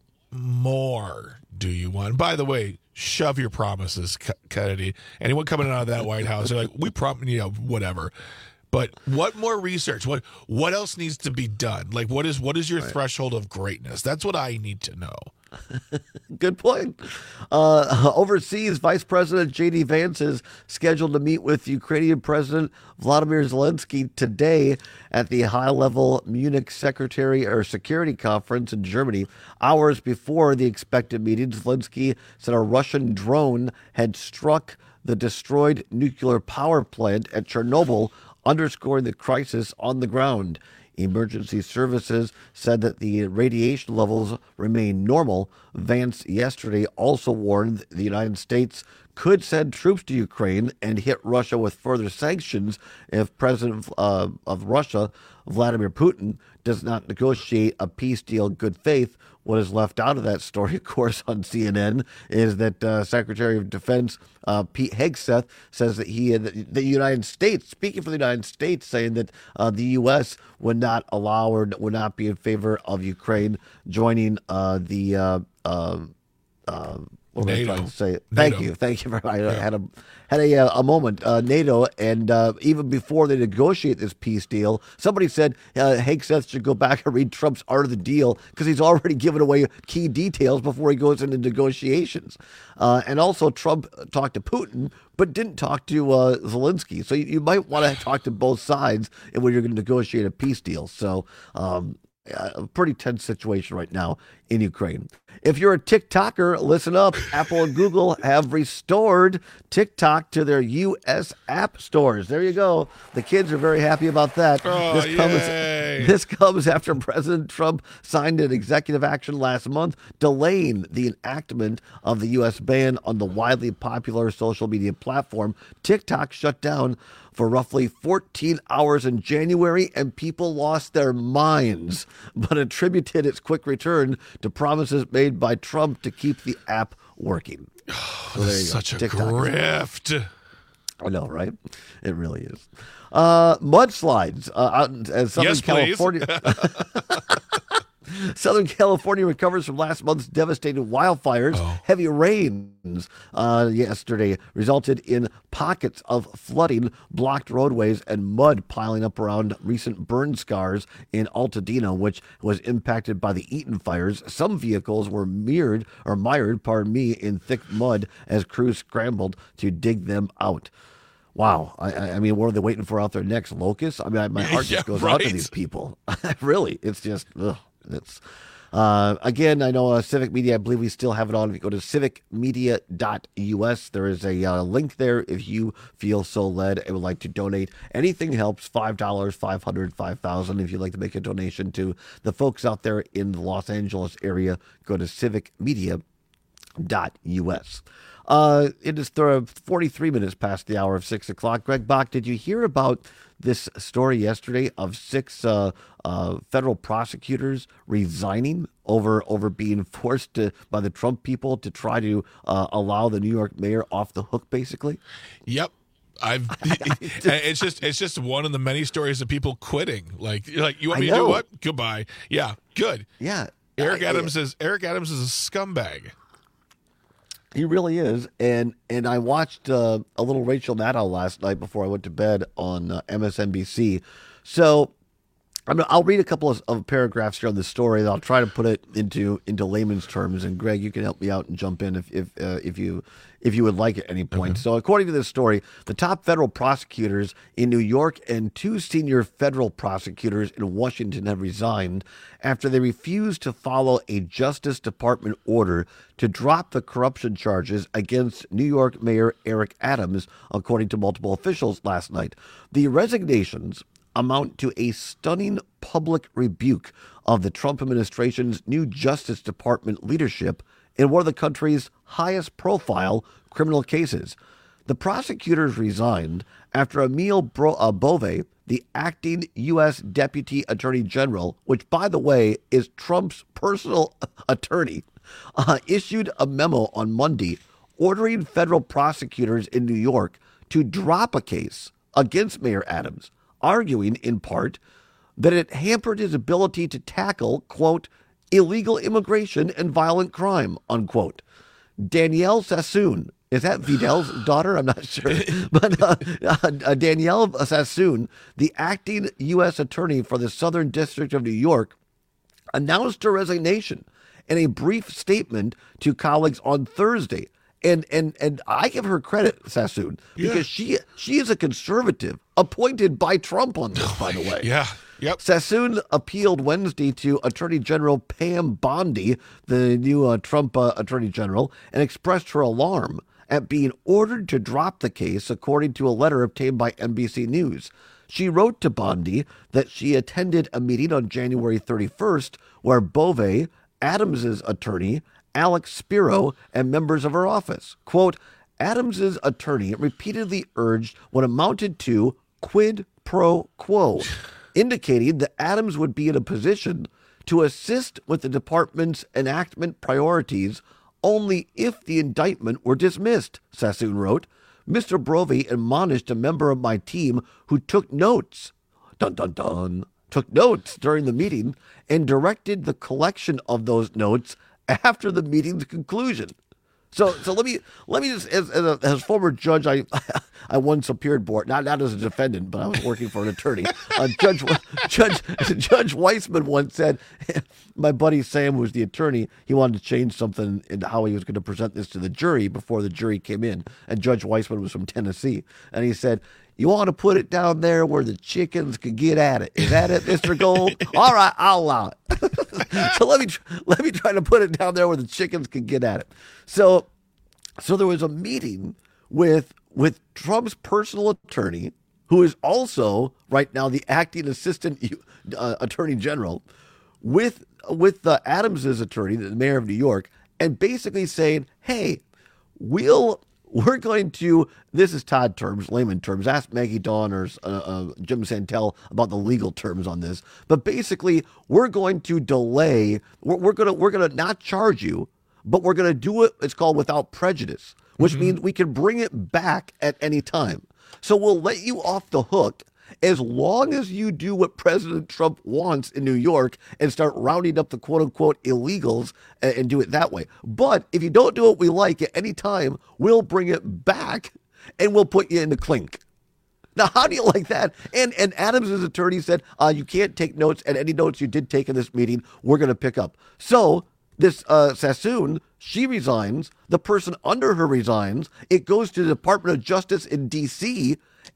more do you want? By the way, shove your promises, Kennedy. Anyone coming out of that White House, they're like, we promise, you know, whatever. But what more research? What what else needs to be done? Like, what is what is your right. threshold of greatness? That's what I need to know. Good point. Uh, overseas, Vice President J D Vance is scheduled to meet with Ukrainian President Vladimir Zelensky today at the high-level Munich Secretary or Security Conference in Germany. Hours before the expected meeting, Zelensky said a Russian drone had struck the destroyed nuclear power plant at Chernobyl, underscoring the crisis on the ground. Emergency services said that the radiation levels remain normal. Vance yesterday also warned the United States could send troops to Ukraine and hit Russia with further sanctions if President uh, of Russia, Vladimir Putin, does not negotiate a peace deal in good faith. What is left out of that story, of course, on C N N is that uh, Secretary of Defense uh, Pete Hegseth says that he, the United States, speaking for the United States, saying that uh, the U S would not allow or would not be in favor of Ukraine joining uh, the uh, uh, uh, what am I trying to say? Thank NATO. you, thank you. For, I yeah. had a had a a moment. Uh, NATO, and uh, even before they negotiate this peace deal, somebody said uh, Hegseth should go back and read Trump's Art of the Deal because he's already given away key details before he goes into negotiations. Uh, and also, Trump talked to Putin, but didn't talk to uh, Zelensky. So you, you might want to talk to both sides when you're going to negotiate a peace deal. So. Um, A pretty tense situation right now in Ukraine. If you're a TikToker, listen up. Apple and Google have restored TikTok to their U S app stores. There you go. The kids are very happy about that. Oh, this, comes, yay. this comes after President Trump signed an executive action last month delaying the enactment of the U S ban on the widely popular social media platform. TikTok shut down for roughly fourteen hours in January, and people lost their minds, but attributed its quick return to promises made by Trump to keep the app working. Oh, so this is such a TikTok grift. I know, right? It really is. Uh, mudslides uh, out in uh, Southern yes, California. Southern California recovers from last month's devastating wildfires. Oh. Heavy rains uh, yesterday resulted in pockets of flooding, blocked roadways, and mud piling up around recent burn scars in Altadena, which was impacted by the Eaton fires. Some vehicles were mirrored or mired, pardon me, in thick mud as crews scrambled to dig them out. Wow. I, I mean, what are they waiting for out there next? Locusts? I mean, I, my heart just yeah, goes right. out to these people. Really, it's just, ugh. It's Uh, again, I know uh, Civic Media, I believe we still have it on. If you go to civic media dot U S, there is a uh, link there if you feel so led and would like to donate. Anything helps, five dollars, five hundred dollars, five thousand dollars. If you'd like to make a donation to the folks out there in the Los Angeles area, go to civic media dot U S. Uh, it is th- forty-three minutes past the hour of six o'clock. Greg Bach, did you hear about this story yesterday of six uh, uh, federal prosecutors resigning over over being forced to, by the Trump people to try to uh, allow the New York mayor off the hook, basically? Yep. I've it's just it's just one of the many stories of people quitting. Like you're like, you want me to do what? Goodbye. Yeah, good. Yeah. Eric uh, Adams is Eric Adams is a scumbag. He really is, and and I watched uh, a little Rachel Maddow last night before I went to bed on uh, M S N B C. So I'm, I'll read a couple of, of paragraphs here on the story, and I'll try to put it into into layman's terms. And Greg, you can help me out and jump in if if uh, if you if you would like at any point. Okay. So according to this story, the top federal prosecutors in New York and two senior federal prosecutors in Washington have resigned after they refused to follow a Justice Department order to drop the corruption charges against New York Mayor Eric Adams, according to multiple officials last night. The resignations amount to a stunning public rebuke of the Trump administration's new Justice Department leadership in one of the country's highest profile criminal cases. The prosecutors resigned after Emile Bro- uh, Bove, the acting U S Deputy Attorney General, which, by the way, is Trump's personal attorney, uh, issued a memo on Monday ordering federal prosecutors in New York to drop a case against Mayor Adams, arguing in part that it hampered his ability to tackle, quote, illegal immigration and violent crime, unquote. Danielle Sassoon, is that Vidal's daughter? I'm not sure. But uh, uh, Danielle Sassoon, the acting U S attorney for the Southern District of New York, announced her resignation in a brief statement to colleagues on Thursday. And and and I give her credit, Sassoon, because yeah. she she is a conservative appointed by Trump on this, by the way. Yeah. Yep. Sassoon appealed Wednesday to Attorney General Pam Bondi, the new uh, Trump uh, Attorney General, and expressed her alarm at being ordered to drop the case, according to a letter obtained by N B C News. She wrote to Bondi that she attended a meeting on January thirty-first where Bove, Adams's attorney, Alex Spiro, and members of her office, quote, Adams's attorney repeatedly urged what amounted to quid pro quo, indicating that Adams would be in a position to assist with the department's enactment priorities only if the indictment were dismissed, Sassoon wrote. Mister Bove admonished a member of my team who took notes, dun dun dun, took notes during the meeting and directed the collection of those notes after the meeting's conclusion. So, so let me let me just as as, a, as former judge, I I once appeared board not not as a defendant, but I was working for an attorney. Uh, Judge Judge Judge Weissman once said, my buddy Sam, who was the attorney, he wanted to change something in how he was going to present this to the jury before the jury came in, and Judge Weissman was from Tennessee, and he said, you want to put it down there where the chickens could get at it. Is that it, Mister Gold? All right, I'll allow it. So let me let me try to put it down there where the chickens can get at it. So, so there was a meeting with with Trump's personal attorney, who is also right now the acting assistant uh, attorney general, with with the Adams's attorney, the mayor of New York, and basically saying, "Hey, we'll." We're going to, this is Todd terms, layman terms, ask Maggie Dawn or uh, uh, Jim Santel about the legal terms on this. But basically, we're going to delay, we're, we're going to we're going to not charge you, but we're going to do it, it's called without prejudice, which mm-hmm. means we can bring it back at any time. So we'll let you off the hook as long as you do what President Trump wants in New York and start rounding up the quote-unquote illegals and, and do it that way. But if you don't do what we like at any time, we'll bring it back and we'll put you in the clink. Now, how do you like that? And and Adams' attorney said, uh, you can't take notes, and any notes you did take in this meeting, we're going to pick up. So this uh, Sassoon, she resigns. The person under her resigns. It goes to the Department of Justice in D C,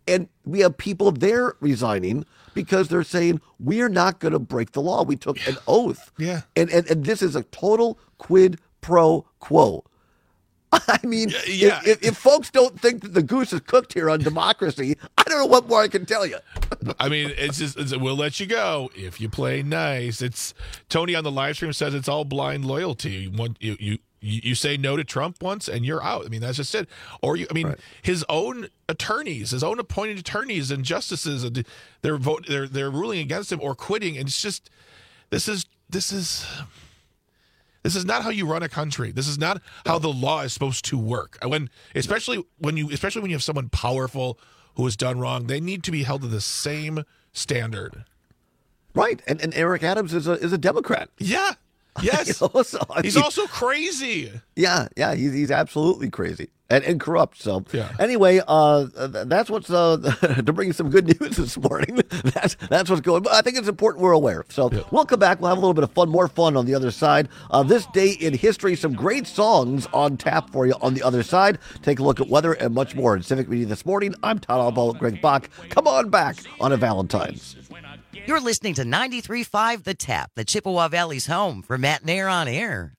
And we have people there resigning because they're saying, we're not going to break the law. We took an oath. Yeah. And, and, and this is a total quid pro quo. I mean, yeah. if, if, if folks don't think that the goose is cooked here on democracy, I don't know what more I can tell you. I mean, it's just, it's, we'll let you go if you play nice. It's Tony on the live stream says it's all blind loyalty. You want you you you say no to Trump once and you're out. I mean, that's just it. Or you, I mean, right. his own attorneys, his own appointed attorneys and justices, they're vote they're they're ruling against him or quitting, and it's just this is this is. This is not how you run a country. This is not how the law is supposed to work. When, especially when you, especially when you have someone powerful who has done wrong, they need to be held to the same standard. Right, and and Eric Adams is a is a Democrat. Yeah, yes. You know, so, he's mean, also crazy. Yeah, yeah, he's he's absolutely crazy and, and corrupt. So yeah. Anyway, uh, that's what's uh, to bring you some good news this morning. That's that's what's going. But I think it's important we're aware. So yeah. We'll come back. We'll have a little bit of fun, more fun on the other side. Uh, this day in history, some great songs on tap for you on the other side. Take a look at weather and much more in Civic Media this morning. I'm Todd Albaugh, Greg Bach. Come on back on a Valentine's. You're listening to ninety-three point five The Tap, the Chippewa Valley's home for Matt Nair on Air.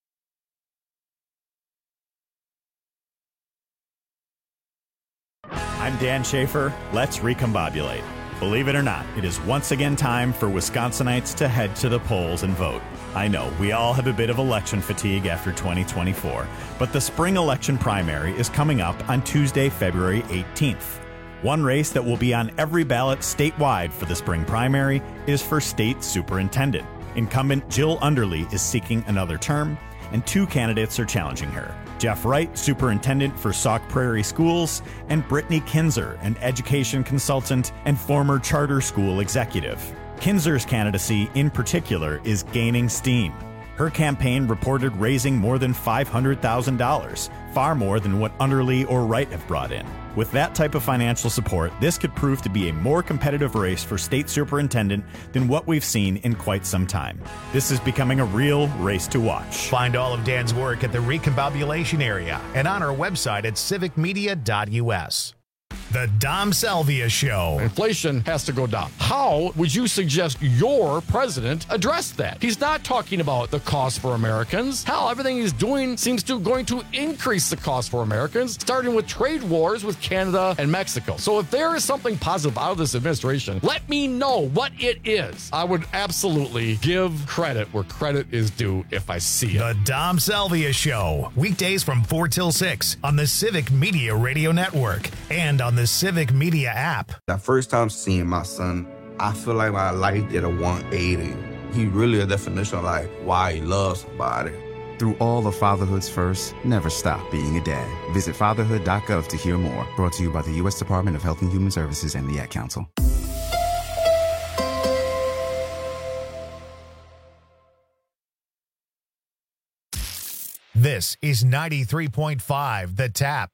I'm Dan Schaefer. Let's recombobulate. Believe it or not, it is once again time for Wisconsinites to head to the polls and vote. I know, we all have a bit of election fatigue after twenty twenty-four, but the spring election primary is coming up on Tuesday, February eighteenth. One race that will be on every ballot statewide for the spring primary is for state superintendent. Incumbent Jill Underly is seeking another term, and two candidates are challenging her. Jeff Wright, superintendent for Sauk Prairie Schools, and Brittany Kinzer, an education consultant and former charter school executive. Kinzer's candidacy, in particular, is gaining steam. Her campaign reported raising more than five hundred thousand dollars, far more than what Underly or Wright have brought in. With that type of financial support, this could prove to be a more competitive race for state superintendent than what we've seen in quite some time. This is becoming a real race to watch. Find all of Dan's work at the Recombobulation area and on our website at civic media dot u s. The Dom Salvia Show. Inflation has to go down. How would you suggest your president address that? He's not talking about the cost for Americans. Hell, everything he's doing seems to going to increase the cost for Americans, starting with trade wars with Canada and Mexico. So if there is something positive out of this administration, let me know what it is. I would absolutely give credit where credit is due if I see it. The Dom Salvia Show. Weekdays from four till six on the Civic Media Radio Network and on the Civic Media app. The first time seeing my son, I feel like my life did a one eighty. He really a definition of like why he loves somebody. Through all of fatherhood's first, never stop being a dad. Visit fatherhood dot gov to hear more. Brought to you by the U S Department of Health and Human Services and the Ad Council. This is ninety-three point five The Tap.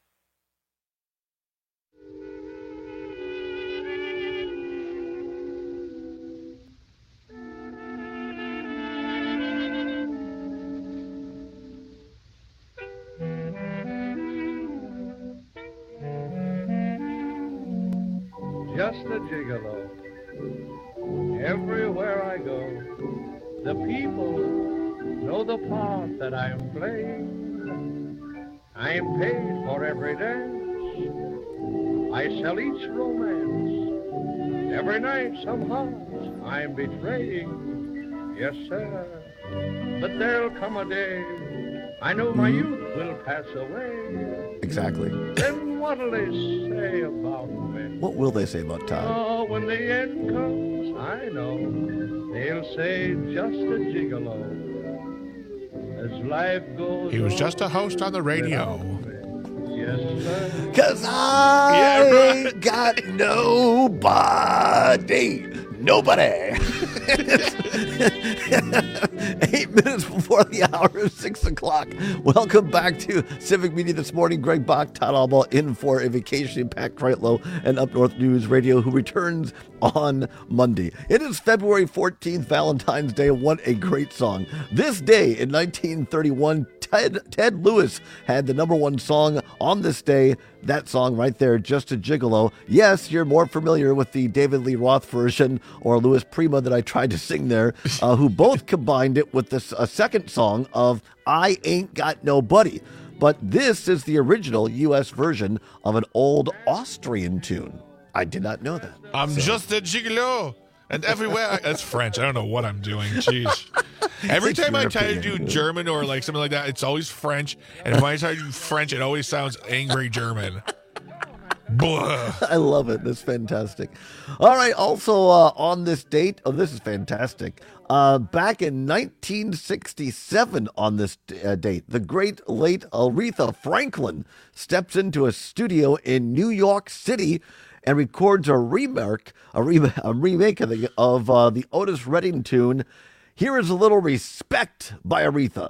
Just a gigolo. Everywhere I go, the people know the part that I am playing. I am paid for every dance. I sell each romance. Every night some hearts I'm betraying. Yes, sir. But there'll come a day I know my youth will pass away. Exactly. Then what'll they say about me? What will they say about Todd? Oh, when the end comes, I know they'll say just a gigolo. As life goes He was on, just a host on the radio. Yes, sir. Cause I Yeah, ain't got nobody. Nobody. Eight minutes before the hour of six o'clock. Welcome back to Civic Media this morning. Greg Bach, Todd Albaugh in for a vacation. Pat Kreitlow and Up North News Radio, who returns on Monday. It is February fourteenth, Valentine's Day. What a great song. This day in nineteen thirty-one, Ted, Ted Lewis had the number one song on this day. That song right there, Just a Gigolo. Yes, you're more familiar with the David Lee Roth version or Louis Prima that I tried to sing there, uh, who both combined it with this, a second song of I Ain't Got Nobody. But this is the original U S version of an old Austrian tune. I did not know that. I'm So- just a gigolo. And everywhere, that's French. I don't know what I'm doing. Jeez. Every It's time I try to European. do German or like something like that, it's always French. And when I try to do French, it always sounds angry German. Blah. I love it. That's fantastic. All right. Also uh, on this date, oh, this is fantastic. Uh, back in nineteen sixty-seven on this uh, date, the great late Aretha Franklin steps into a studio in New York City and records a remake, a, re- a remake of the, of, uh, the Otis Redding tune. Here is a little Respect by Aretha.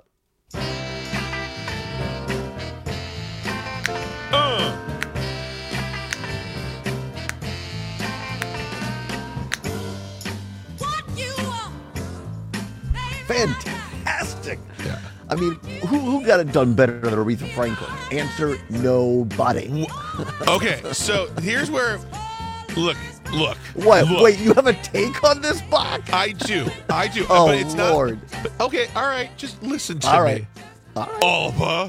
Uh. Fantastic. Yeah. I mean, who who got it done better than Aretha Franklin? Answer, nobody. Okay, so here's where, look, look. What? Look. Wait, you have a take on this, Bach? I do. I do. Oh, but it's Lord. Not, but- okay, all right. Just listen to All me. right. All right. Alba.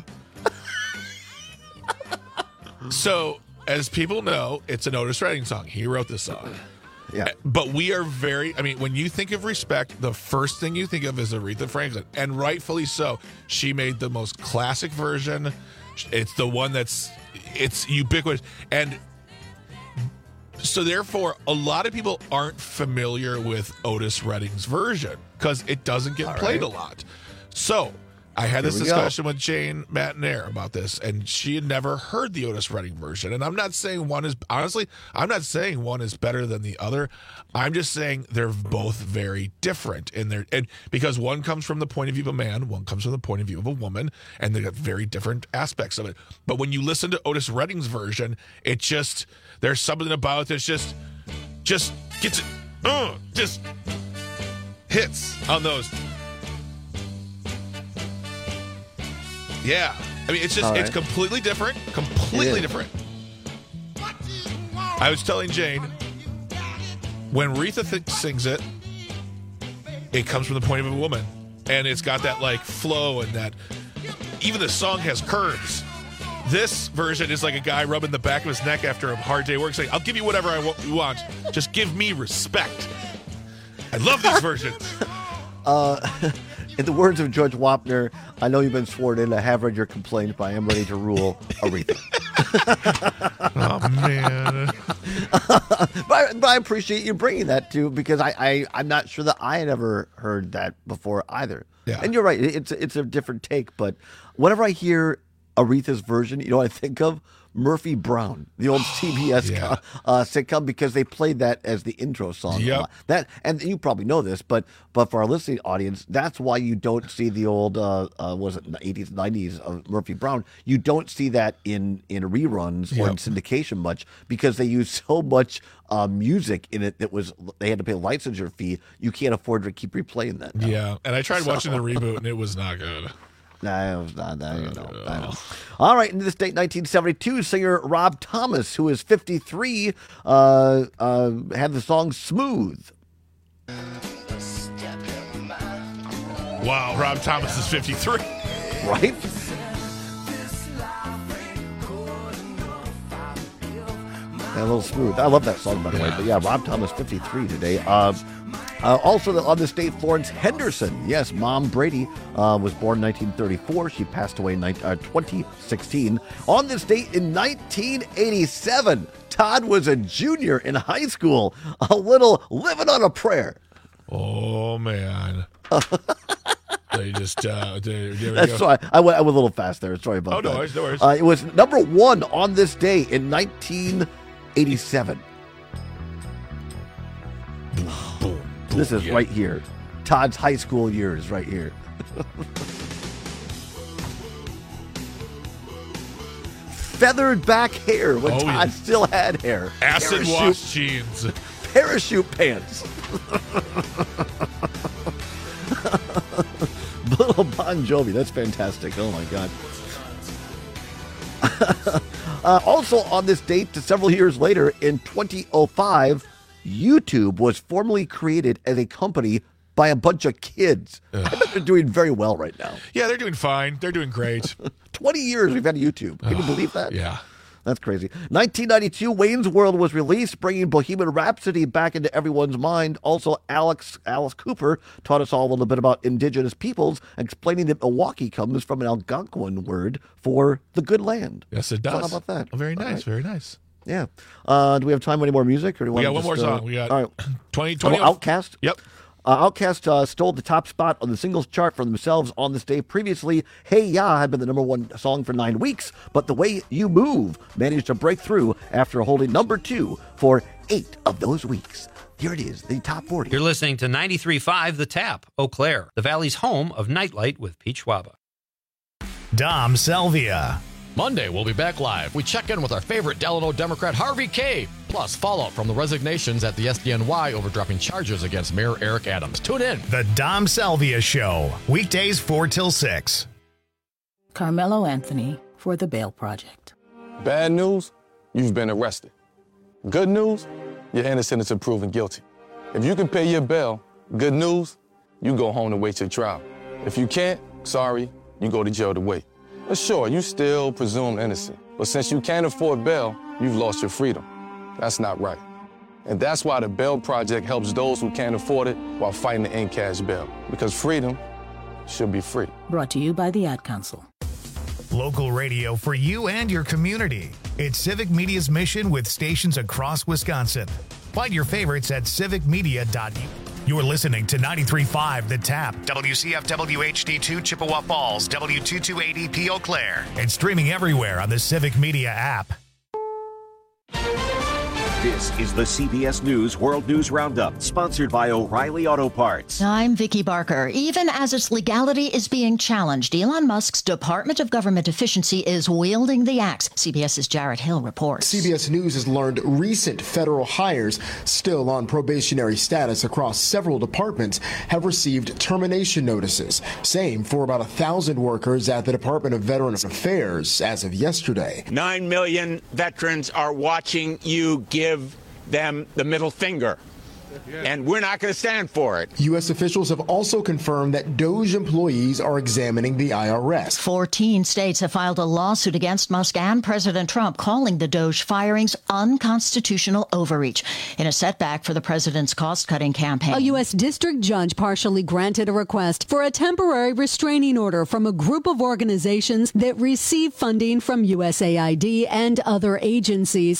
So, as people know, it's an Otis Redding song. He wrote this song. Yeah. But we are very, I mean, when you think of Respect, the first thing you think of is Aretha Franklin. And rightfully so. She made the most classic version. It's the one that's, it's ubiquitous. And so therefore, a lot of people aren't familiar with Otis Redding's version because it doesn't get All played right. a lot. So I had Here this we go. discussion with Jane Matinaire about this, and she had never heard the Otis Redding version. And I'm not saying one is, honestly, I'm not saying one is better than the other. I'm just saying they're both very different in their, and because one comes from the point of view of a man, one comes from the point of view of a woman, and they got very different aspects of it. But when you listen to Otis Redding's version, it just, there's something about it that's just, just gets it, uh, just hits on those. Yeah. I mean, it's just, All right. it's completely different. Completely It is. different. I was telling Jane, when Aretha th- sings it, it comes from the point of a woman. And it's got that, like, flow and that, even the song has curves. This version is like a guy rubbing the back of his neck after a hard day of work saying, I'll give you whatever I wa- want. Just give me respect. I love these versions. Uh, in the words of George Wapner, I know you've been sworn in. I have read your complaint, but I am ready to rule Aretha. Oh, man. but, I, but I appreciate you bringing that too, because I, I, I'm not sure that I had ever heard that before either. Yeah. And you're right. It's, it's a different take, but whenever I hear Aretha's version, you know what I think of? Murphy Brown, the old C B S Yeah. co- uh, sitcom, because they played that as the intro song. a Yep. lot. That, and you probably know this, but but for our listening audience, that's why you don't see the old uh, uh was it eighties, nineties of Murphy Brown. You don't see that in in reruns or in Yep. syndication much, because they use so much uh, music in it that was they had to pay a licensure fee. You can't afford to keep replaying that. now. Yeah. And I tried So- watching the reboot, and it was not good. No, it was not that. You know, I know. All right, in this date, nineteen seventy-two, singer Rob Thomas, who is fifty-three, uh, uh, had the song "Smooth." Wow, Rob Thomas is fifty-three. Right? A little smooth. I love that song, by the way. But yeah, Rob Thomas, fifty-three today. Uh, uh, also on this date, Florence Henderson. Yes, Mom Brady uh, was born in nineteen thirty-four. She passed away in ni- uh, twenty sixteen. On this date in nineteen eighty-seven, Todd was a junior in high school. A little living on a prayer. Oh, man. They just, uh, there, there we That's go. why I went, I went a little fast there. Sorry about Oh, no that. worries, no worries. Uh, it was number one on this day in nineteen eighty-seven. This is yeah. right here. Todd's high school years right here. Feathered back hair when Oh, Todd yeah. still had hair. Acid Parachute- wash jeans. Parachute pants. little Bon Jovi. That's fantastic. Oh, my God. uh, also on this date, several years later, in twenty oh five, YouTube was formally created as a company by a bunch of kids. Ugh. I bet they're doing very well right now. Yeah, they're doing fine. They're doing great. twenty years we've had YouTube. Can you believe that? Yeah. That's crazy. nineteen ninety-two, Wayne's World was released, bringing Bohemian Rhapsody back into everyone's mind. Also, Alex Alice Cooper taught us all a little bit about indigenous peoples, explaining that Milwaukee comes from an Algonquin word for the good land. Yes, it does. So how about that? Oh, very nice, right. very nice. Yeah. Uh, do we have time for any more music? Or do we We got want one to more just, song. Uh, We got all right. twenty twenty. Oh, Outcast? Yep. Uh, Outkast uh, stole the top spot on the singles chart for themselves on this day. Previously, Hey Ya had been the number one song for nine weeks, but The Way You Move managed to break through after holding number two for eight of those weeks. Here it is, the top forty. You're listening to ninety-three point five The Tap, Eau Claire, the Valley's home of Nightlight with Pete Schwaba. Dom Selvia. Monday, we'll be back live. We check in with our favorite Delano Democrat, Harvey Kaye. Plus, fallout from the resignations at the S D N Y over dropping charges against Mayor Eric Adams. Tune in. The Dom Selvia Show. Weekdays four till six. Carmelo Anthony for the Bail Project. Bad news, you've been arrested. Good news, you're innocent until proven guilty. If you can pay your bail, good news, you go home to wait your trial. If you can't, sorry, you go to jail to wait. But sure, you still presume innocent. But since you can't afford bail, you've lost your freedom. That's not right. And that's why the Bail Project helps those who can't afford it while fighting to end cash bail. Because freedom should be free. Brought to you by the Ad Council. Local radio for you and your community. It's Civic Media's mission with stations across Wisconsin. Find your favorites at civic media dot u. You're listening to ninety-three point five The Tap, W C F W H D two Chippewa Falls, W two two eight E P Eau Claire, and streaming everywhere on the Civic Media app. This is the C B S News World News Roundup, sponsored by O'Reilly Auto Parts. I'm Vicki Barker. Even as its legality is being challenged, Elon Musk's Department of Government Efficiency is wielding the axe. CBS's Jarrett Hill reports. C B S News has learned recent federal hires still on probationary status across several departments have received termination notices. Same for about a thousand workers at the Department of Veterans Affairs as of yesterday. Nine million veterans are watching you give them the middle finger. And we're not going to stand for it. U S officials have also confirmed that DOGE employees are examining the I R S. Fourteen states have filed a lawsuit against Musk and President Trump, calling the DOGE firings unconstitutional overreach in a setback for the president's cost-cutting campaign. A U S district judge partially granted a request for a temporary restraining order from a group of organizations that receive funding from U S A I D and other agencies.